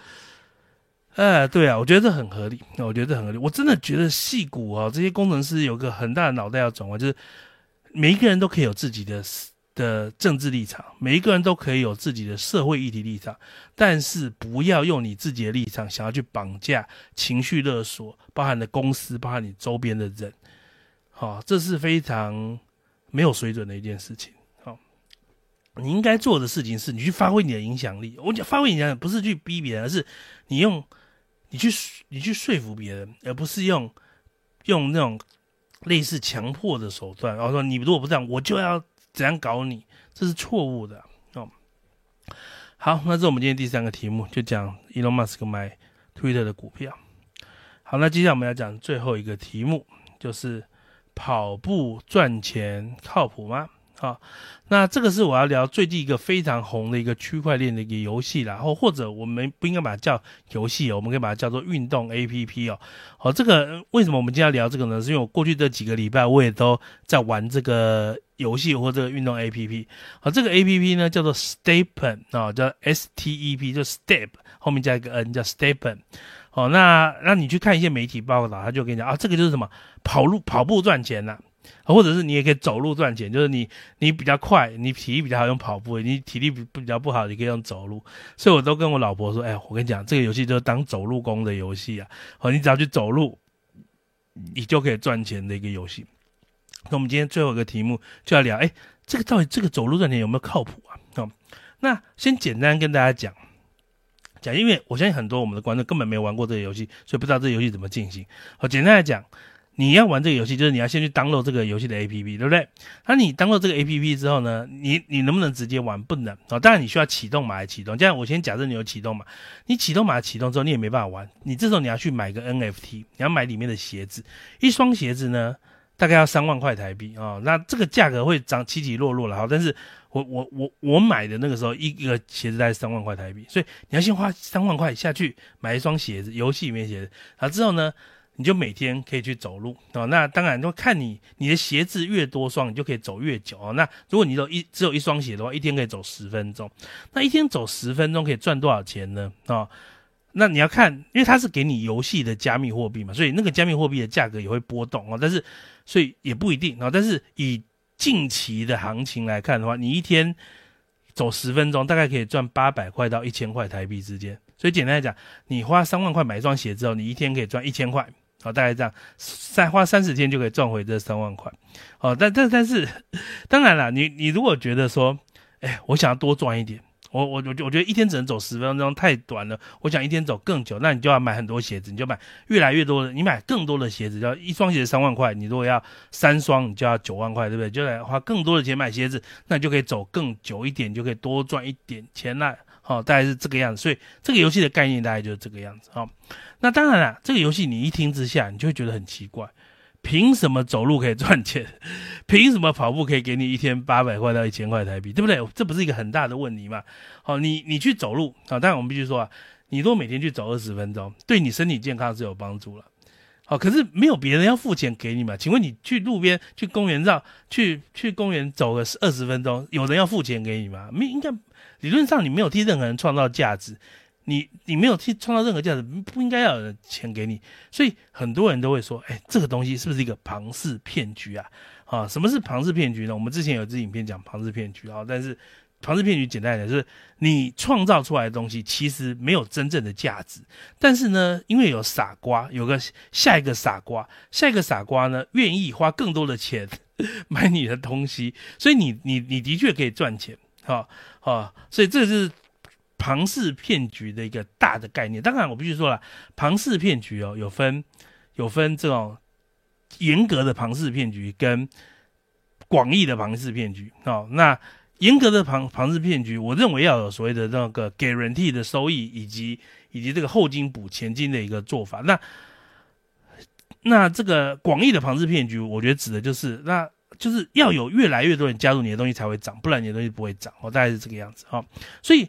对啊，我觉得这很合理，我真的觉得矽谷这些工程师有个很大的脑袋要转弯，就是每一个人都可以有自己的政治立场，每一个人都可以有自己的社会议题立场，但是不要用你自己的立场想要去绑架、情绪勒索，包含你的公司，包含你周边的人，这是非常没有水准的一件事情。你应该做的事情是你去发挥你的影响力。我讲发挥影响力不是去逼别人，而是你去说服别人，而不是用那种类似强迫的手段，然后说你如果不这样，我就要怎样搞你，这是错误的好，那这是我们今天第3个题目，就讲 Elon Musk 买 Twitter 的股票。好，那接下来我们要讲最后一个题目，就是跑步赚钱靠谱吗？那这个是我要聊最近一个非常红的一个区块链的一个游戏啦，或者我们不应该把它叫游戏我们可以把它叫做运动 APP 这个为什么我们今天要聊这个呢？是因为我过去这几个礼拜我也都在玩这个游戏或这个运动 APP。这个 APP 呢叫做 Stepn 叫 STEP， 就 Step 后面加一个 N 叫 Stepn。那你去看一些媒体报道，他就跟你讲这个就是什么跑步赚钱啦。或者是你也可以走路赚钱，就是你比较快，你体力比较好用跑步，你体力比较不好你可以用走路。所以我都跟我老婆说，我跟你讲，这个游戏就是当走路工的游戏你只要去走路你就可以赚钱的一个游戏。那我们今天最后一个题目就要聊这个到底这个走路赚钱有没有靠谱那先简单跟大家讲，因为我相信很多我们的观众根本没有玩过这个游戏，所以不知道这个游戏怎么进行。简单来讲，你要玩这个游戏，就是你要先去 download 这个游戏的 APP， 对不对？那你 download 这个 APP 之后呢，你能不能直接玩？不能当然你需要启动码来启动。这样我先假设你有启动码，你启动码启动之后，你也没办法玩。你这时候你要去买个 NFT， 你要买里面的鞋子，一双鞋子呢大概要3万块台币那这个价格会涨起起落落了但是我买的那个时候一个鞋子大概3万块台币，所以你要先花3万块下去买一双鞋子，游戏里面的鞋子，然后之后呢你就每天可以去走路那当然就看你的鞋子越多双，你就可以走越久那如果你只有一双鞋的话，一天可以走10分钟。那一天走10分钟可以赚多少钱呢？那你要看，因为它是给你游戏的加密货币嘛，所以那个加密货币的价格也会波动但是所以也不一定但是以近期的行情来看的话，你一天走10分钟大概可以赚800块到1000块台币之间。所以简单来讲，你花3万块买一双鞋之后，你一天可以赚1000块大概这样，花30天就可以赚回这3万块但是当然啦，你如果觉得说我想要多赚一点，我觉得一天只能走10分钟太短了，我想一天走更久，那你就要买很多鞋子，你就买越来越多的，你买更多的鞋子，要一双鞋子3万块，你如果要3双你就要9万块，对不对？就来花更多的钱买鞋子，那你就可以走更久一点，你就可以多赚一点钱啦大概是这个样子。所以这个游戏的概念大概就是这个样子那当然啦，这个游戏你一听之下你就会觉得很奇怪，凭什么走路可以赚钱？凭什么跑步可以给你一天800块到1000块台币，对不对？这不是一个很大的问题吗？你去走路当然我们必须说你如果每天去走20分钟，对你身体健康是有帮助了可是没有别人要付钱给你嘛？请问你去路边去公园去公园走个20分钟，有人要付钱给你吗？应该理论上你没有替任何人创造价值，你没有去创造任何价值，不应该要有人钱给你。所以很多人都会说这个东西是不是一个庞氏骗局什么是庞氏骗局呢？我们之前有支影片讲庞氏骗局但是庞氏骗局简单来讲就是你创造出来的东西其实没有真正的价值，但是呢因为有傻瓜，有个下一个傻瓜呢愿意花更多的钱买你的东西，所以你的确可以赚钱所以这是庞氏骗局的一个大的概念。当然我必须说了，庞氏骗局有分这种严格的庞氏骗局跟广义的庞氏骗局那严格的庞氏骗局，我认为要有所谓的那个 guarantee 的收益，以及这个后金补前金的一个做法。那这个广义的庞氏骗局，我觉得指的就是就是要有越来越多人加入你的东西才会涨，不然你的东西不会涨大概是这个样子所以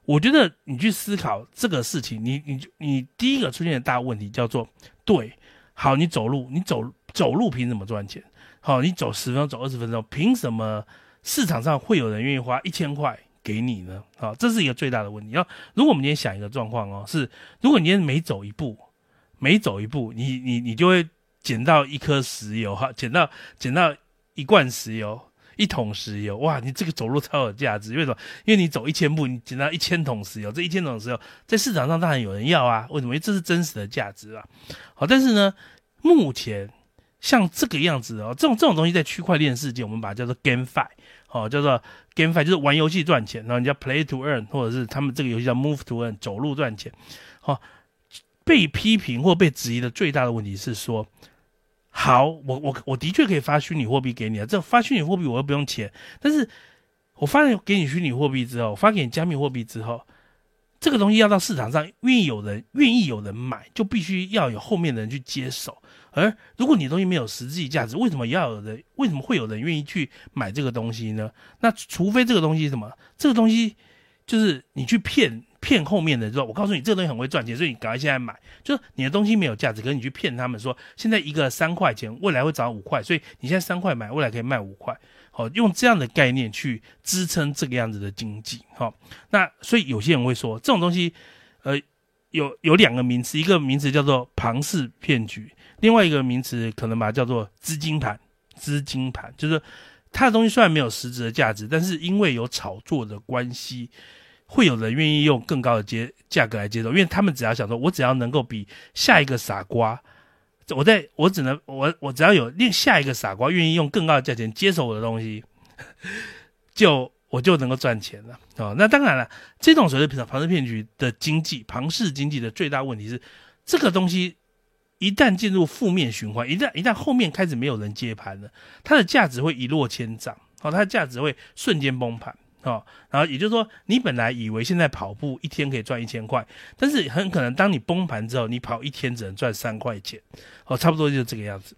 我觉得你去思考这个事情，你第一个出现的大问题叫做，对，好，你走路凭什么赚钱？好，你走10分钟，走20分钟，凭什么市场上会有人愿意花1000块给你呢？好，这是一个最大的问题。如果我们今天想一个状况是，如果你今天每走一步，你就会捡到一颗石油哈，捡到一罐石油。1桶石油，哇！你这个走路超有价值，为什么？因为你走1000步，你捡到1000桶石油，这1000桶石油在市场上当然有人要啊。为什么？因为这是真实的价值啊。好，但是呢，目前像这个样子这种东西在区块链世界，我们把它叫做 GameFi， 叫做 GameFi， 就是玩游戏赚钱，然后你叫 Play to Earn， 或者是他们这个游戏叫 Move to Earn， 走路赚钱。被批评或被质疑的最大的问题是说，好，我的确可以发虚拟货币给你这发虚拟货币我又不用钱，但是我发给你虚拟货币之后，发给你加密货币之后，这个东西要到市场上愿意有人买，就必须要有后面的人去接手。而如果你的东西没有实际价值，为什么会有人愿意去买这个东西呢？那除非这个东西什么，这个东西就是你去骗后面的人说，我告诉你这个东西很会赚钱，所以你赶快现在买。就是你的东西没有价值，可是你去骗他们说，现在一个3块钱，未来会涨5块，所以你现在3块买，未来可以卖5块。用这样的概念去支撑这个样子的经济。那所以有些人会说，这种东西，有2个名词，一个名词叫做庞氏骗局，另外一个名词可能把它叫做资金盘。就是它的东西虽然没有实质的价值，但是因为有炒作的关系，会有人愿意用更高的价格来接受，因为他们只要想说，我只要能够比下一个傻瓜，我只要有下一个傻瓜愿意用更高的价钱接手我的东西，我就能够赚钱了。那当然了，这种所谓的庞氏骗局的庞氏经济的最大问题是，这个东西一旦进入负面循环，一旦后面开始没有人接盘了，它的价值会一落千丈，它的价值会瞬间崩盘。然后也就是说，你本来以为现在跑步1天可以赚1000块，但是很可能当你崩盘之后，你跑1天只能赚3块钱。差不多就是这个样子。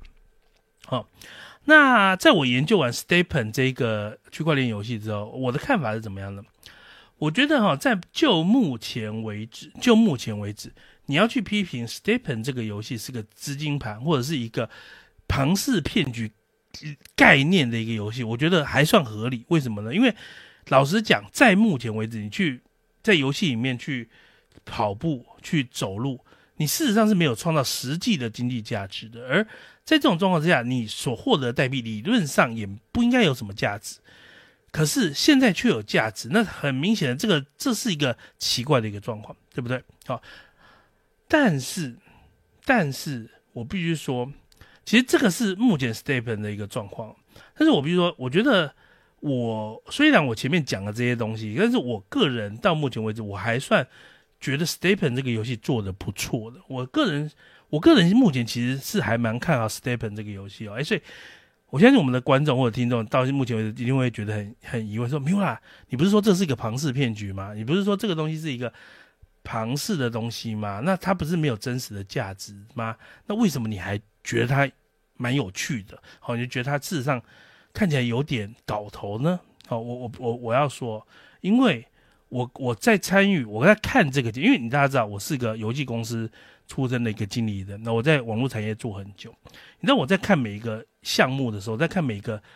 那在我研究完 Stepn 这个区块链游戏之后，我的看法是怎么样的？我觉得就目前为止，你要去批评 Stepn 这个游戏是个资金盘，或者是一个庞氏骗局概念的一个游戏，我觉得还算合理。为什么呢？因为老实讲，在目前为止，你去在游戏里面去跑步、去走路，你事实上是没有创造实际的经济价值的。而在这种状况之下，你所获得的代币理论上也不应该有什么价值，可是现在却有价值，那很明显的这是一个奇怪的一个状况，对不对？但是我必须说，其实这个是目前 Stepn 的一个状况。但是我必须说，我觉得虽然我前面讲了这些东西，但是我个人到目前为止，我还算觉得 Stepn 这个游戏做得不错的。我个人目前其实是还蛮看好 Stepn 这个游戏所以我相信我们的观众或者听众到目前为止一定会觉得很疑问，说没有啦，你不是说这是一个庞氏骗局吗？你不是说这个东西是一个庞氏的东西吗？那它不是没有真实的价值吗？那为什么你还觉得它蛮有趣的？你就觉得它事实上看起来有点搞头呢？我要说，因为我在参与，我在看这个，因为大家知道我是个游戏公司出身的一个经理人，那我在网络产业做很久。你知道我在看每一个项目的时候，在看每一个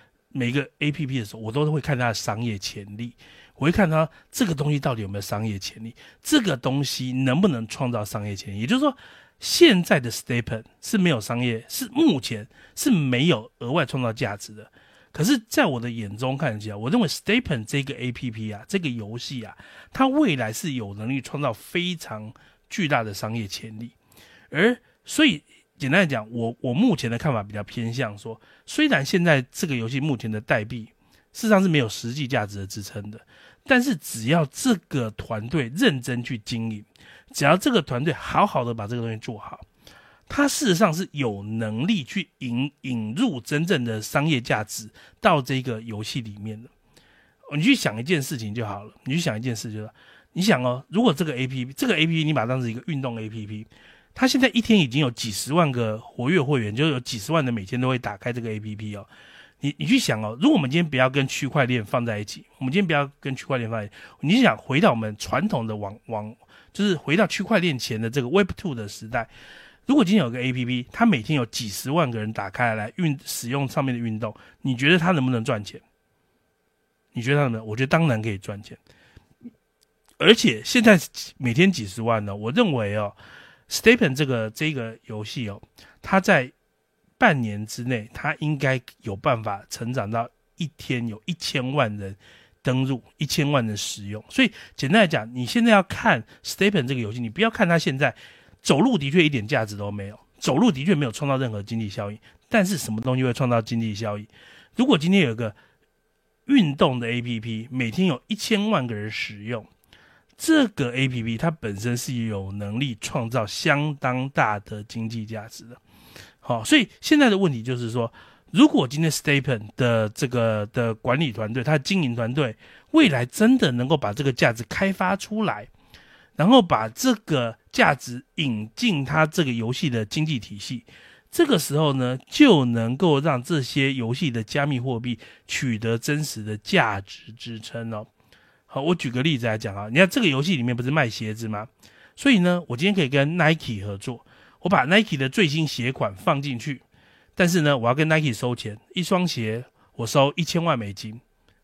APP 的时候，我都会看它的商业潜力，我会看它这个东西到底有没有商业潜力，这个东西能不能创造商业潜力。也就是说，现在的 Stepn 是没有商业，是目前是没有额外创造价值的。可是在我的眼中看起来，我认为 Stepn 这个 APP 这个游戏它未来是有能力创造非常巨大的商业潜力。所以简单来讲，我目前的看法比较偏向说，虽然现在这个游戏目前的代币事实上是没有实际价值的支撑的，但是只要这个团队认真去经营，只要这个团队好好的把这个东西做好，它事实上是有能力去引入真正的商业价值到这个游戏里面的。你去想一件事情就好了，你想如果这个 APP 你把它当成一个运动 APP， 它现在一天已经有几十万个活跃会员，就有几十万的每天都会打开这个 APP 你去想哦，如果我们今天不要跟区块链放在一起，你想回到我们传统的就是回到区块链前的这个 Web2 的时代，如果今天有个 APP， 它每天有几十万个人打开来使用上面的运动，你觉得它能不能赚钱？你觉得它能不能？我觉得当然可以赚钱。而且现在每天几十万呢，我认为Stephen 这个游戏它在半年之内，它应该有办法成长到一天有1000万人登入，1000万人使用。所以简单来讲，你现在要看 Stephen 这个游戏，你不要看它现在走路的确一点价值都没有，走路的确没有创造任何经济效益，但是什么东西会创造经济效益？如果今天有一个运动的 APP， 每天有1000万个人使用，这个 APP 它本身是有能力创造相当大的经济价值的。好，所以现在的问题就是说，如果今天 Stephen 的这个的管理团队，他的经营团队未来真的能够把这个价值开发出来，然后把这个价值引进他这个游戏的经济体系，这个时候呢，就能够让这些游戏的加密货币取得真实的价值支撑哦。好，我举个例子来讲啊，你看这个游戏里面不是卖鞋子吗？所以呢，我今天可以跟 Nike 合作，我把 Nike 的最新鞋款放进去，但是呢，我要跟 Nike 收钱，一双鞋我收1000万美金，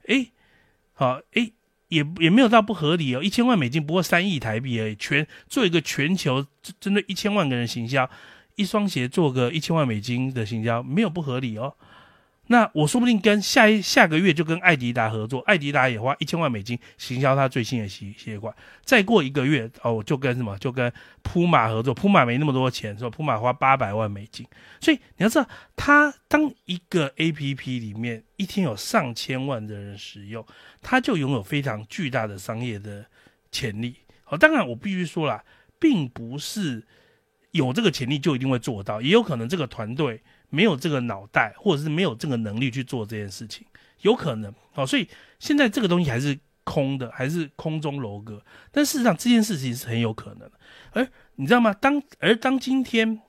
也没有到不合理哦，1000万美金不过3亿台币而已，做一个全球针对1000万个人行销，一双鞋做个1000万美金的行销，没有不合理哦。那我说不定跟下个月就跟艾迪达合作，艾迪达也花1000万美金行销他最新的鞋款，再过1个月我就跟普马合作，普马没那么多钱，所以普马花800万美金。所以你要知道，他当一个 APP 里面一天有上千万的人使用，他就拥有非常巨大的商业的潜力。好，当然我必须说啦，并不是有这个潜力就一定会做到，也有可能这个团队没有这个脑袋，或者是没有这个能力去做这件事情，有可能。所以现在这个东西还是空的，还是空中楼阁。但事实上这件事情是很有可能的。而你知道吗？当今天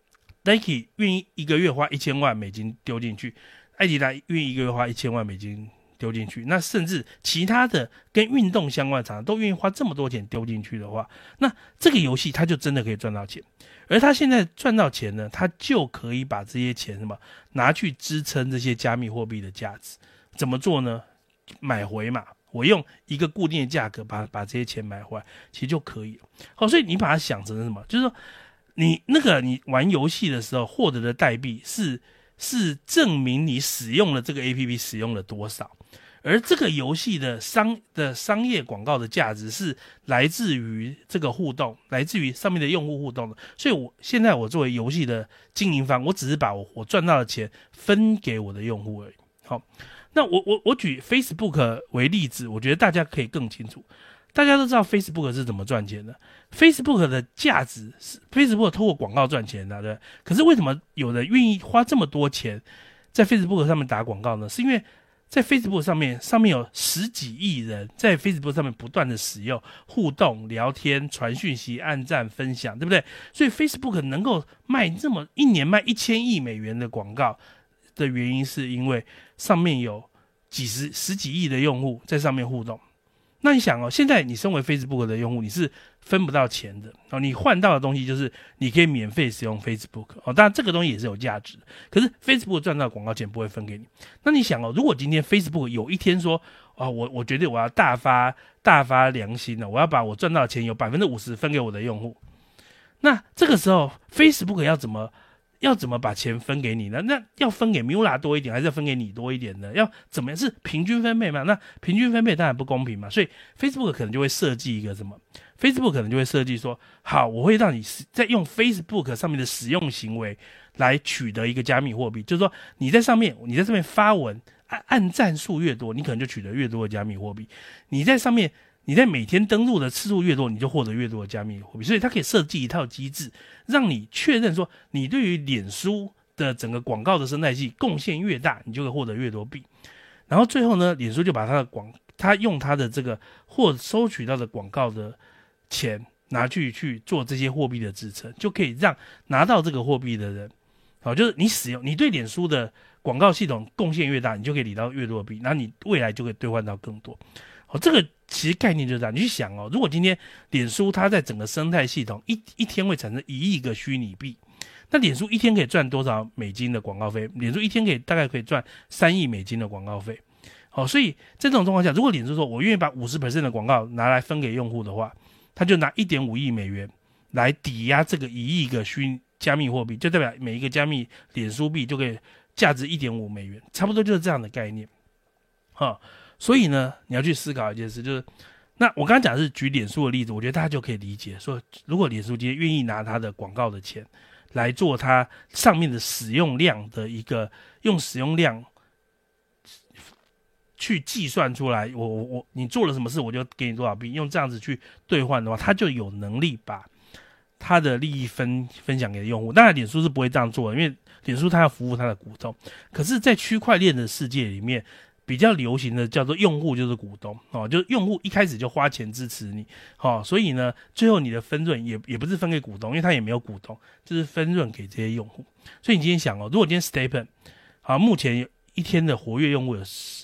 Nike 愿意1个月花1000万美金丢进去，艾迪达愿意1个月花1000万美金丢进去，那甚至其他的跟运动相关的厂商都愿意花这么多钱丢进去的话，那这个游戏它就真的可以赚到钱。而他现在赚到钱呢，他就可以把这些钱拿去支撑这些加密货币的价值。怎么做呢？买回嘛，我用一个固定的价格把这些钱买回来，其实就可以了。好，所以你把它想成什么？就是说，你玩游戏的时候获得的代币是证明你使用了这个 APP 使用了多少。而这个游戏的商业广告的价值是来自于这个互动，来自于上面的用户互动的。所以现在我作为游戏的经营方，我只是把我赚到的钱分给我的用户而已。好，那我举 Facebook 为例子，我觉得大家可以更清楚。大家都知道 Facebook 是怎么赚钱的， Facebook 的价值是 Facebook 透过广告赚钱的，对不对？可是为什么有人愿意花这么多钱在 Facebook 上面打广告呢？是因为在 Facebook 上面有10几亿人在 Facebook 上面不断的使用、互动、聊天、传讯息、按赞、分享，对不对？所以 Facebook 能够卖一年卖1000亿美元的广告的原因，是因为上面有十几亿的用户在上面互动。那你想现在你身为 Facebook 的用户，你是分不到钱的你换到的东西就是你可以免费使用 Facebook 当然这个东西也是有价值的，可是 Facebook 赚到的广告钱不会分给你。那你想如果今天 Facebook 有一天说我决定我要大发良心我要把我赚到的钱有 50% 分给我的用户，那这个时候 Facebook 要怎么把钱分给你呢？那要分给 Mula 多一点，还是要分给你多一点呢？要怎么样？是平均分配嘛？那平均分配当然不公平嘛。所以 Facebook 可能就会设计一个什么 ？Facebook 可能就会设计说，好，我会让你在用 Facebook 上面的使用行为来取得一个加密货币，就是说你在上面发文，按赞数越多，你可能就取得越多的加密货币。你在每天登录的次数越多，你就获得越多的加密货币。所以它可以设计一套机制，让你确认说你对于脸书的整个广告的生态系贡献越大，你就会获得越多币。然后最后呢，脸书就把他用他的这个收取到的广告的钱拿去做这些货币的支撑，就可以让拿到这个货币的人就是你对脸书的广告系统贡献越大，你就可以领到越多的币，然后你未来就可以兑换到更多。这个其实概念就是这样。你去想如果今天脸书它在整个生态系统一天会产生1亿个虚拟币，那脸书一天可以赚多少美金的广告费？脸书一天大概可以赚3亿美金的广告费。所以在这种状况下，如果脸书说我愿意把 50% 的广告拿来分给用户的话，他就拿 1.5 亿美元来抵押这个1亿个加密货币，就代表每一个加密脸书币就可以价值 1.5 美元，差不多就是这样的概念。所以呢，你要去思考一件事，就是那我刚刚讲的是举脸书的例子，我觉得大家就可以理解说，如果脸书今天愿意拿他的广告的钱来做它上面的使用量的用使用量去计算出来，你做了什么事我就给你多少币，用这样子去兑换的话，他就有能力把他的利益分享给用户。当然脸书是不会这样做的，因为脸书它要服务它的股东。可是在区块链的世界里面，比较流行的叫做用户就是股东就是用户一开始就花钱支持你所以呢，最后你的分润也不是分给股东，因为他也没有股东，就是分润给这些用户。所以你今天想如果今天 Stephen 目前一天的活跃用户有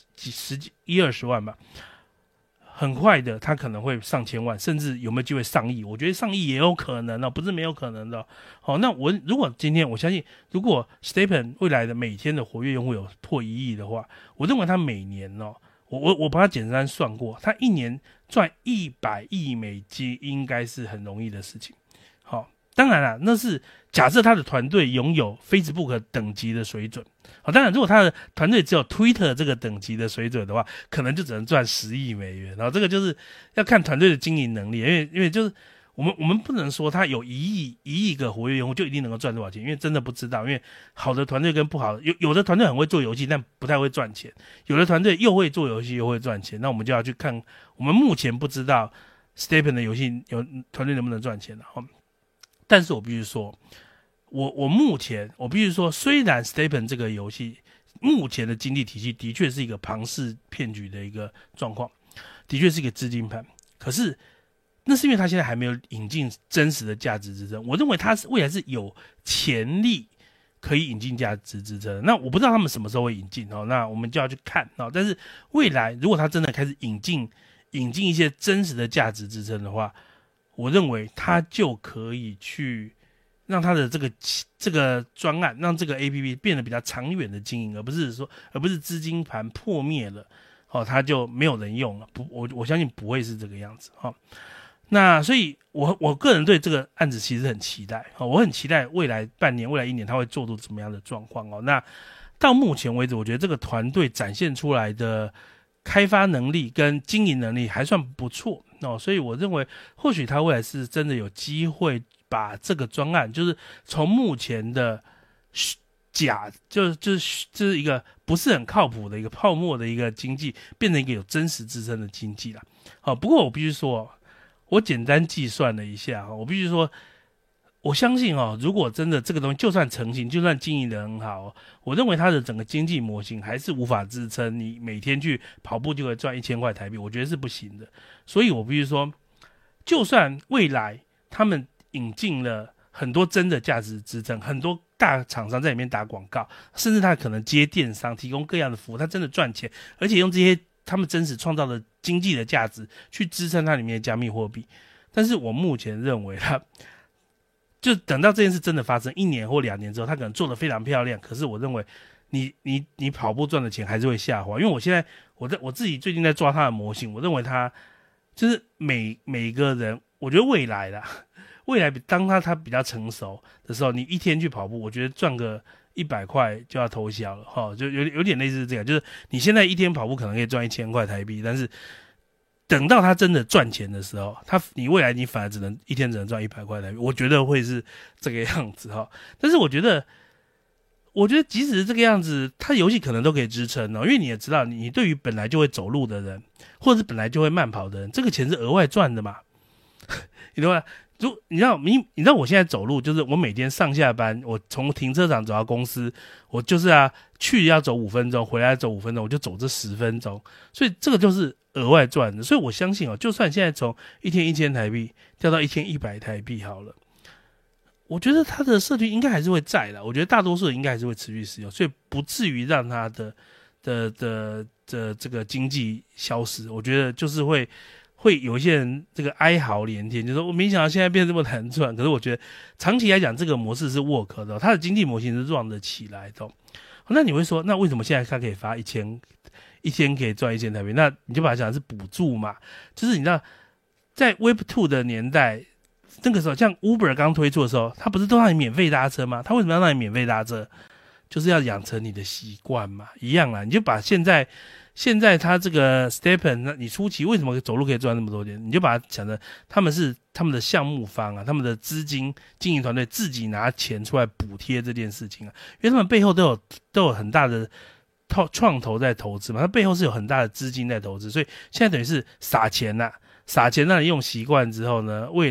10-20万吧，很快的他可能会上千万，甚至有没有机会上亿？我觉得上亿也有可能不是没有可能的。那如果今天我相信，如果 Stephen 未来的每天的活跃用户有破1亿的话，我认为他每年我把它简单算过，他一年赚100亿美金应该是很容易的事情。当然啦，那是假设他的团队拥有 Facebook 等级的水准。当然如果他的团队只有 Twitter 这个等级的水准的话，可能就只能赚10亿美元。然后这个就是要看团队的经营能力，因为就是我们不能说他有1亿个活跃用户就一定能够赚多少钱，因为真的不知道。因为好的团队跟不好的，有的团队很会做游戏，但不太会赚钱；有的团队又会做游戏又会赚钱。那我们就要去看，我们目前不知道 Stephen 的游戏团队能不能赚钱了。但是我必须说，我目前必须说，虽然 Stephen 这个游戏目前的经济体系的确是一个庞氏骗局的一个状况，的确是一个资金盘，可是那是因为他现在还没有引进真实的价值支撑。我认为他未来是有潜力可以引进价值支撑。那我不知道他们什么时候会引进那我们就要去看但是未来如果他真的开始引进一些真实的价值支撑的话，我认为他就可以去让他的这个专案，让这个 APP 变得比较长远的经营，而不是资金盘破灭了他就没有人用了。我相信不会是这个样子那所以我个人对这个案子其实很期待我很期待未来半年、未来1年他会做出怎么样的状况那到目前为止，我觉得这个团队展现出来的开发能力跟经营能力还算不错所以我认为或许他未来是真的有机会把这个专案，就是从目前的就是一个不是很靠谱的一个泡沫的一个经济，变成一个有真实支撑的经济啦不过我必须说，我简单计算了一下我必须说，我相信如果真的这个东西就算成型，就算经营得很好我认为它的整个经济模型还是无法支撑你每天去跑步就会赚1000块台币，我觉得是不行的。所以我必须说，就算未来他们引进了很多真的价值支撑，很多大厂商在里面打广告，甚至他可能接电商提供各样的服务，他真的赚钱，而且用这些他们真实创造的经济的价值去支撑它里面的加密货币。但是我目前认为就等到这件事真的发生1年或2年之后，他可能做得非常漂亮，可是我认为你跑步赚的钱还是会下滑。因为我现在我自己最近在抓他的模型，我认为他就是每个人，我觉得未来当他比较成熟的时候，你一天去跑步，我觉得赚个100块就要偷笑了就有点类似这样，就是你现在一天跑步可能可以赚1000块台币，但是等到他真的赚钱的时候，你未来你反而一天只能赚100块台币，我觉得会是这个样子但是我觉得即使是这个样子，他游戏可能都可以支撑因为你也知道，你对于本来就会走路的人，或者是本来就会慢跑的人，这个钱是额外赚的嘛你懂吗？你知道我现在走路，就是我每天上下班，我从停车场走到公司，我就是去要走5分钟，回来走5分钟，我就走这10分钟，所以这个就是额外赚的。所以我相信就算现在从一天1000台币掉到一天100台币好了， 我觉得它的社群应该还是会在的，我觉得大多数人应该还是会持续使用，所以不至于让它的这个经济消失。我觉得就是会有一些人这个哀嚎连天，就说我没想到现在变这么难赚。可是我觉得长期来讲，这个模式是 work 的，它的经济模型是 run 得起来的。那你会说，那为什么现在它可以发1000，一天可以赚1000台币？那你就把它想的是补助嘛，就是你知道，在 Web2 的年代。那个时候，像 Uber 刚推出的时候，它不是都让你免费搭车吗？它为什么要让你免费搭车？就是要养成你的习惯嘛，一样啦。你就把现在它这个 Stepen， 那你初期为什么走路可以赚那么多钱？你就把它想着他们是他们的项目方啊，他们的资金经营团队自己拿钱出来补贴这件事情啊，因为他们背后都有很大的创投在投资嘛，它背后是有很大的资金在投资，所以现在等于是撒钱啦。撒钱让你用习惯之后呢，未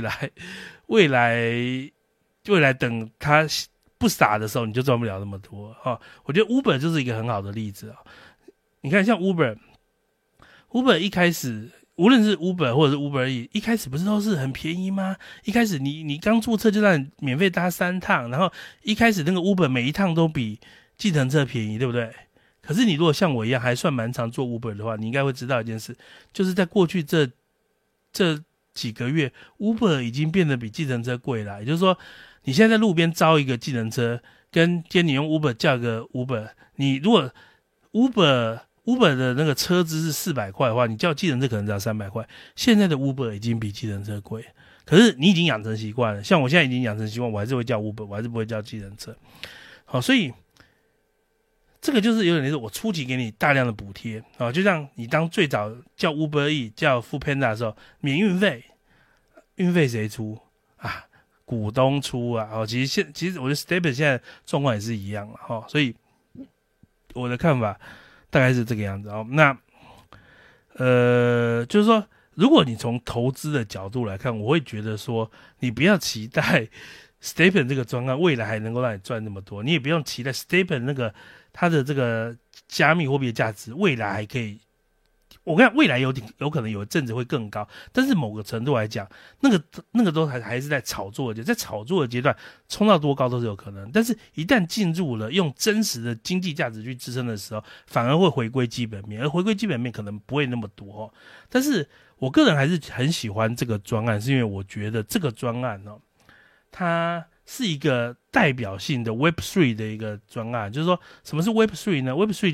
来等他不撒的时候，你就赚不了那么多哦。我觉得 Uber 就是一个很好的例子啊。你看，像 Uber 一开始，无论是 Uber 或者是 Uber E， 一开始不是都是很便宜吗？一开始你刚注册就让你免费搭3趟，然后一开始那个 Uber 每一趟都比计程车便宜，对不对？可是你如果像我一样还算蛮常做 Uber 的话，你应该会知道一件事，就是在过去这几个月 Uber 已经变得比计程车贵了。也就是说，你现在在路边招一个计程车，跟你用 Uber 叫个 Uber， 你如果 Uber 的那个车资是400块的话，你叫计程车可能只要300块。现在的 Uber 已经比计程车贵，可是你已经养成习惯了。像我现在已经养成习惯，我还是会叫 Uber， 我还是不会叫计程车。好，所以这个就是有点类似我初期给你大量的补贴啊，就像你当最早叫 Uber E 叫 Foodpanda 的时候，免运费，运费谁出啊？股东出啊。其实我觉得 Stepen 现在状况也是一样了所以我的看法大概是这个样子那就是说，如果你从投资的角度来看，我会觉得说，你不要期待 Stepen 这个专案未来还能够让你赚那么多，你也不用期待 Stepen 那个它的这个加密货币的价值未来还可以，我跟你讲，未来有可能有一阵子会更高，但是某个程度来讲，那个都还是在炒作的，在炒作的阶段，冲到多高都是有可能。但是，一旦进入了用真实的经济价值去支撑的时候，反而会回归基本面，而回归基本面可能不会那么多但是我个人还是很喜欢这个专案，是因为我觉得这个专案它是一个代表性的 Web3 的一个专案。就是说，什么是 Web3 呢？ Web3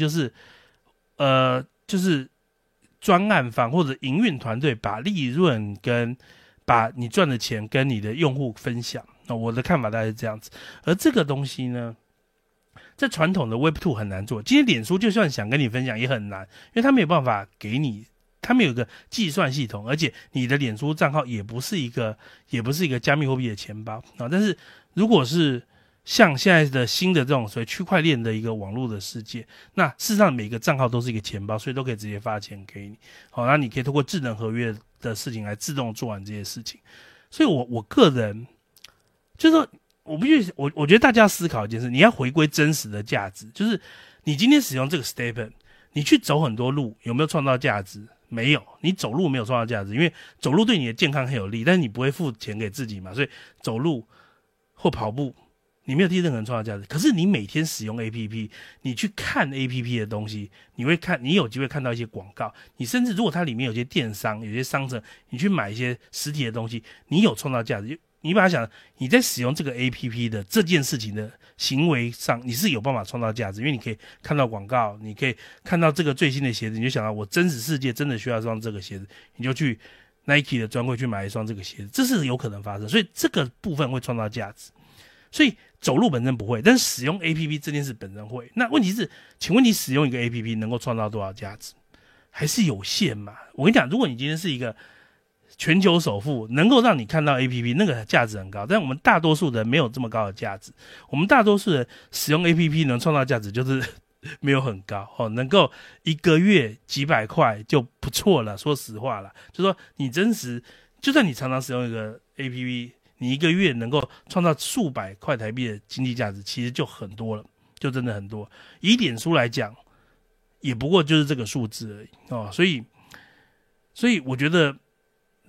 就是专案方或者营运团队把利润跟把你赚的钱跟你的用户分享。我的看法大概是这样子。而这个东西呢，在传统的 Web2 很难做。今天脸书就算想跟你分享也很难，因为他没有办法给你，他们有一个计算系统，而且你的脸书账号也不是一个加密货币的钱包但是如果是像现在的新的这种所谓区块链的一个网络的世界，那事实上每个账号都是一个钱包，所以都可以直接发钱给你。那你可以透过智能合约的事情来自动做完这些事情。所以我个人就是说，我觉得大家要思考一件事，你要回归真实的价值，就是你今天使用这个 Stepen， 你去走很多路，有没有创造价值？没有，你走路没有创造价值，因为走路对你的健康很有利，但是你不会付钱给自己嘛，所以走路或跑步你没有替任何人创造价值。可是你每天使用 APP， 你去看 APP 的东西，你有机会看到一些广告，你甚至如果它里面有些电商，有些商城，你去买一些实体的东西，你有创造价值。你把它想，你在使用这个 APP 的这件事情的行为上，你是有办法创造价值，因为你可以看到广告，你可以看到这个最新的鞋子，你就想到我真实世界真的需要一双这个鞋子，你就去 Nike 的专柜去买一双这个鞋子，这是有可能发生，所以这个部分会创造价值。所以走路本身不会，但是使用 APP 这件事本身会。那问题是，请问你使用一个 APP 能够创造多少价值？还是有限嘛？我跟你讲，如果你今天是一个全球首富，能够让你看到 APP， 那个价值很高，但我们大多数人没有这么高的价值。我们大多数人使用 APP 能创造价值就是没有很高能够一个月几百块就不错了。说实话啦，就说你真实，就算你常常使用一个 APP， 你一个月能够创造数百块台币的经济价值，其实就很多了，就真的很多。以脸书来讲，也不过就是这个数字而已所以我觉得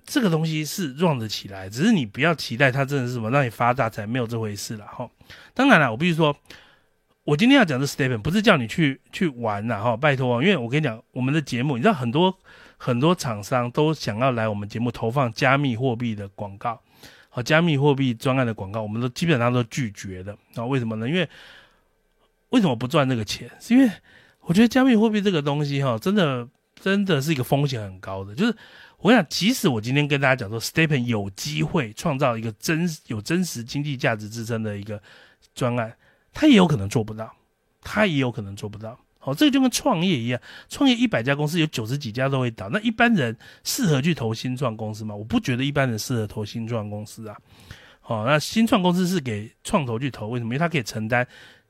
这个东西是 run 得起来，只是你不要期待它真的是什么让你发大财，没有这回事啦齁。当然啦，我必须说，我今天要讲的 Stephen 不是叫你去玩啦齁，拜托，因为我跟你讲，我们的节目，你知道很多厂商都想要来我们节目投放加密货币的广告，好，加密货币专案的广告，我们都基本上都拒绝的啊。为什么呢？因为为什么不赚这个钱？是因为我觉得加密货币这个东西真的是一个风险很高的。就是我想，即使我今天跟大家讲说 ，Stephen 有机会创造一个有真实经济价值支撑的一个专案，他也有可能做不到，好，这个就跟创业一样，创业100家公司有90几家都会倒，那一般人适合去投新创公司吗？我不觉得一般人适合投新创公司啊。好，那新创公司是给创投去投，为什么？因为他可以承担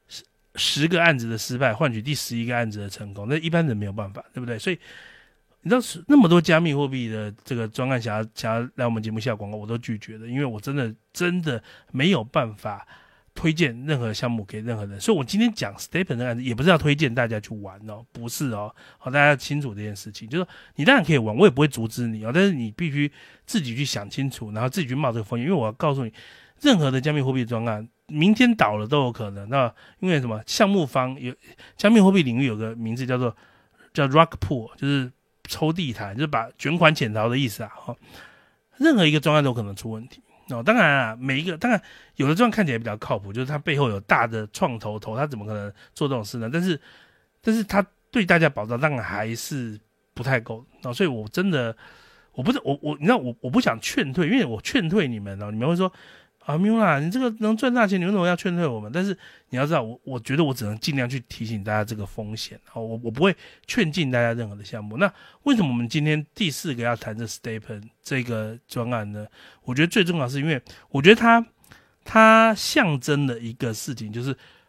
10个案子的失败，换取第11个案子的成功，那一般人没有办法，对不对？所以你知道那么多加密货币的这个专案想要来我们节目下广告，我都拒绝的，因为我真的没有办法推荐任何项目给任何人。所以我今天讲 Stephen 的案子也不是要推荐大家去玩哦，不是哦，好，大家要清楚这件事情，就是说你当然可以玩，我也不会阻止你哦，但是你必须自己去想清楚，然后自己去冒这个风险，因为我要告诉你，任何的加密货币专案明天倒了都有可能。那因为什么？项目方有加密货币领域有个名字叫 rug pull， 就是抽地毯，就是把卷款潜逃的意思啊。任何一个专案都可能出问题。当然啊，当然有的专案看起来比较靠谱，就是它背后有大的创投，它怎么可能做这种事呢？但是它对大家保障当然还是不太够。所以我真的你知道我不想劝退，因为我劝退你们你们会说啊，Miula，你这个能赚大钱，你为什么要劝退我们？但是你要知道，我觉得我只能尽量去提醒大家这个风险，我不会劝进大家任何的项目。那为什么我们今天第4个要谈这 Stephen 这个专案呢？我觉得最重要是因为我觉得它象征的一个事情，就是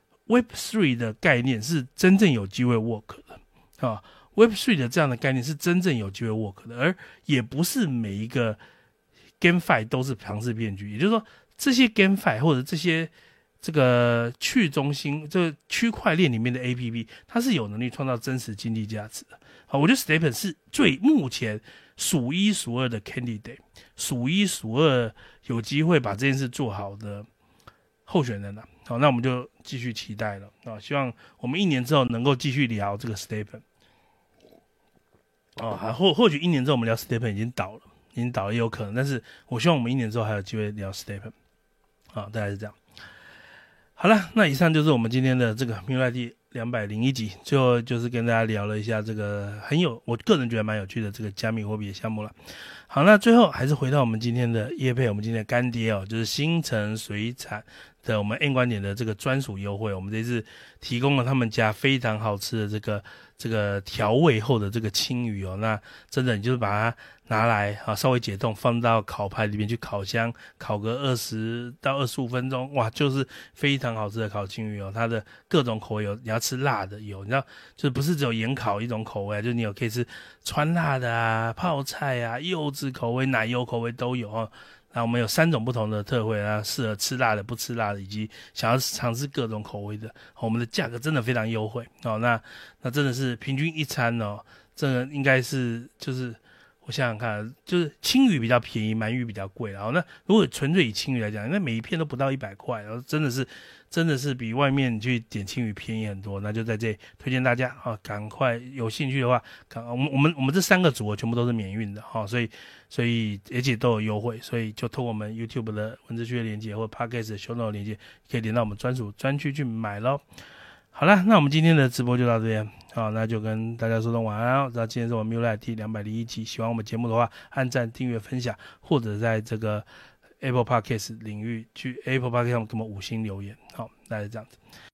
Web3 的概念是真正有机会 work 的啊。Web3 的这样的概念是真正有机会 work 的，而也不是每一个 GameFi 都是庞氏骗局。也就是说，这些 GameFi 或者这个去中心这个区块链里面的 APP， 它是有能力创造真实经济价值的。好，我觉得 Stephen 是目前数一数二的 candidate， 数一数二有机会把这件事做好的候选人了。好，那我们就继续期待了啊！希望我们1年之后能够继续聊这个 Stephen。或许1年之后我们聊 Stephen 已经倒了也有可能，但是我希望我们1年之后还有机会聊 Stephen。大概是这样。好了，那以上就是我们今天的这个 Miula 第201集，最后就是跟大家聊了一下这个我个人觉得蛮有趣的这个加密货币的项目了。好，那最后还是回到我们今天的业配，我们今天的干爹就是新城水产的我们 N 观点的这个专属优惠，我们这次提供了他们家非常好吃的这个调味后的这个青鱼那真的你就是把它拿来稍微解冻，放到烤盘里面去烤箱，烤个20到25分钟，哇，就是非常好吃的烤青鱼它的各种口味有，你要吃辣的有，你知道就是不是只有盐烤一种口味就是你可以吃川辣的啊、泡菜啊、柚子口味、奶油口味都有那我们有3种不同的特惠适合吃辣的、不吃辣的，以及想要尝试各种口味的。我们的价格真的非常优惠那真的是平均一餐这个应该是就是我想想看，就是青鱼比较便宜，鳗鱼比较贵那如果纯粹以青鱼来讲，那每一片都不到100块，然后真的是比外面去点青鱼便宜很多。那就在这里推荐大家赶快有兴趣的话，我们这3个组合全部都是免运的所以而且都有优惠，所以就透过我们 YouTube 的文字区的连结或 Podcast 的 Show Note 连结，可以连到我们专属专区去买咯。好了，那我们今天的直播就到这边，那就跟大家说声晚安那今天是我们 Miula 第201集，喜欢我们节目的话，按赞、订阅、分享，或者在这个 Apple Podcast 领域去 Apple Podcast 上给我们5星留言，大概是这样子。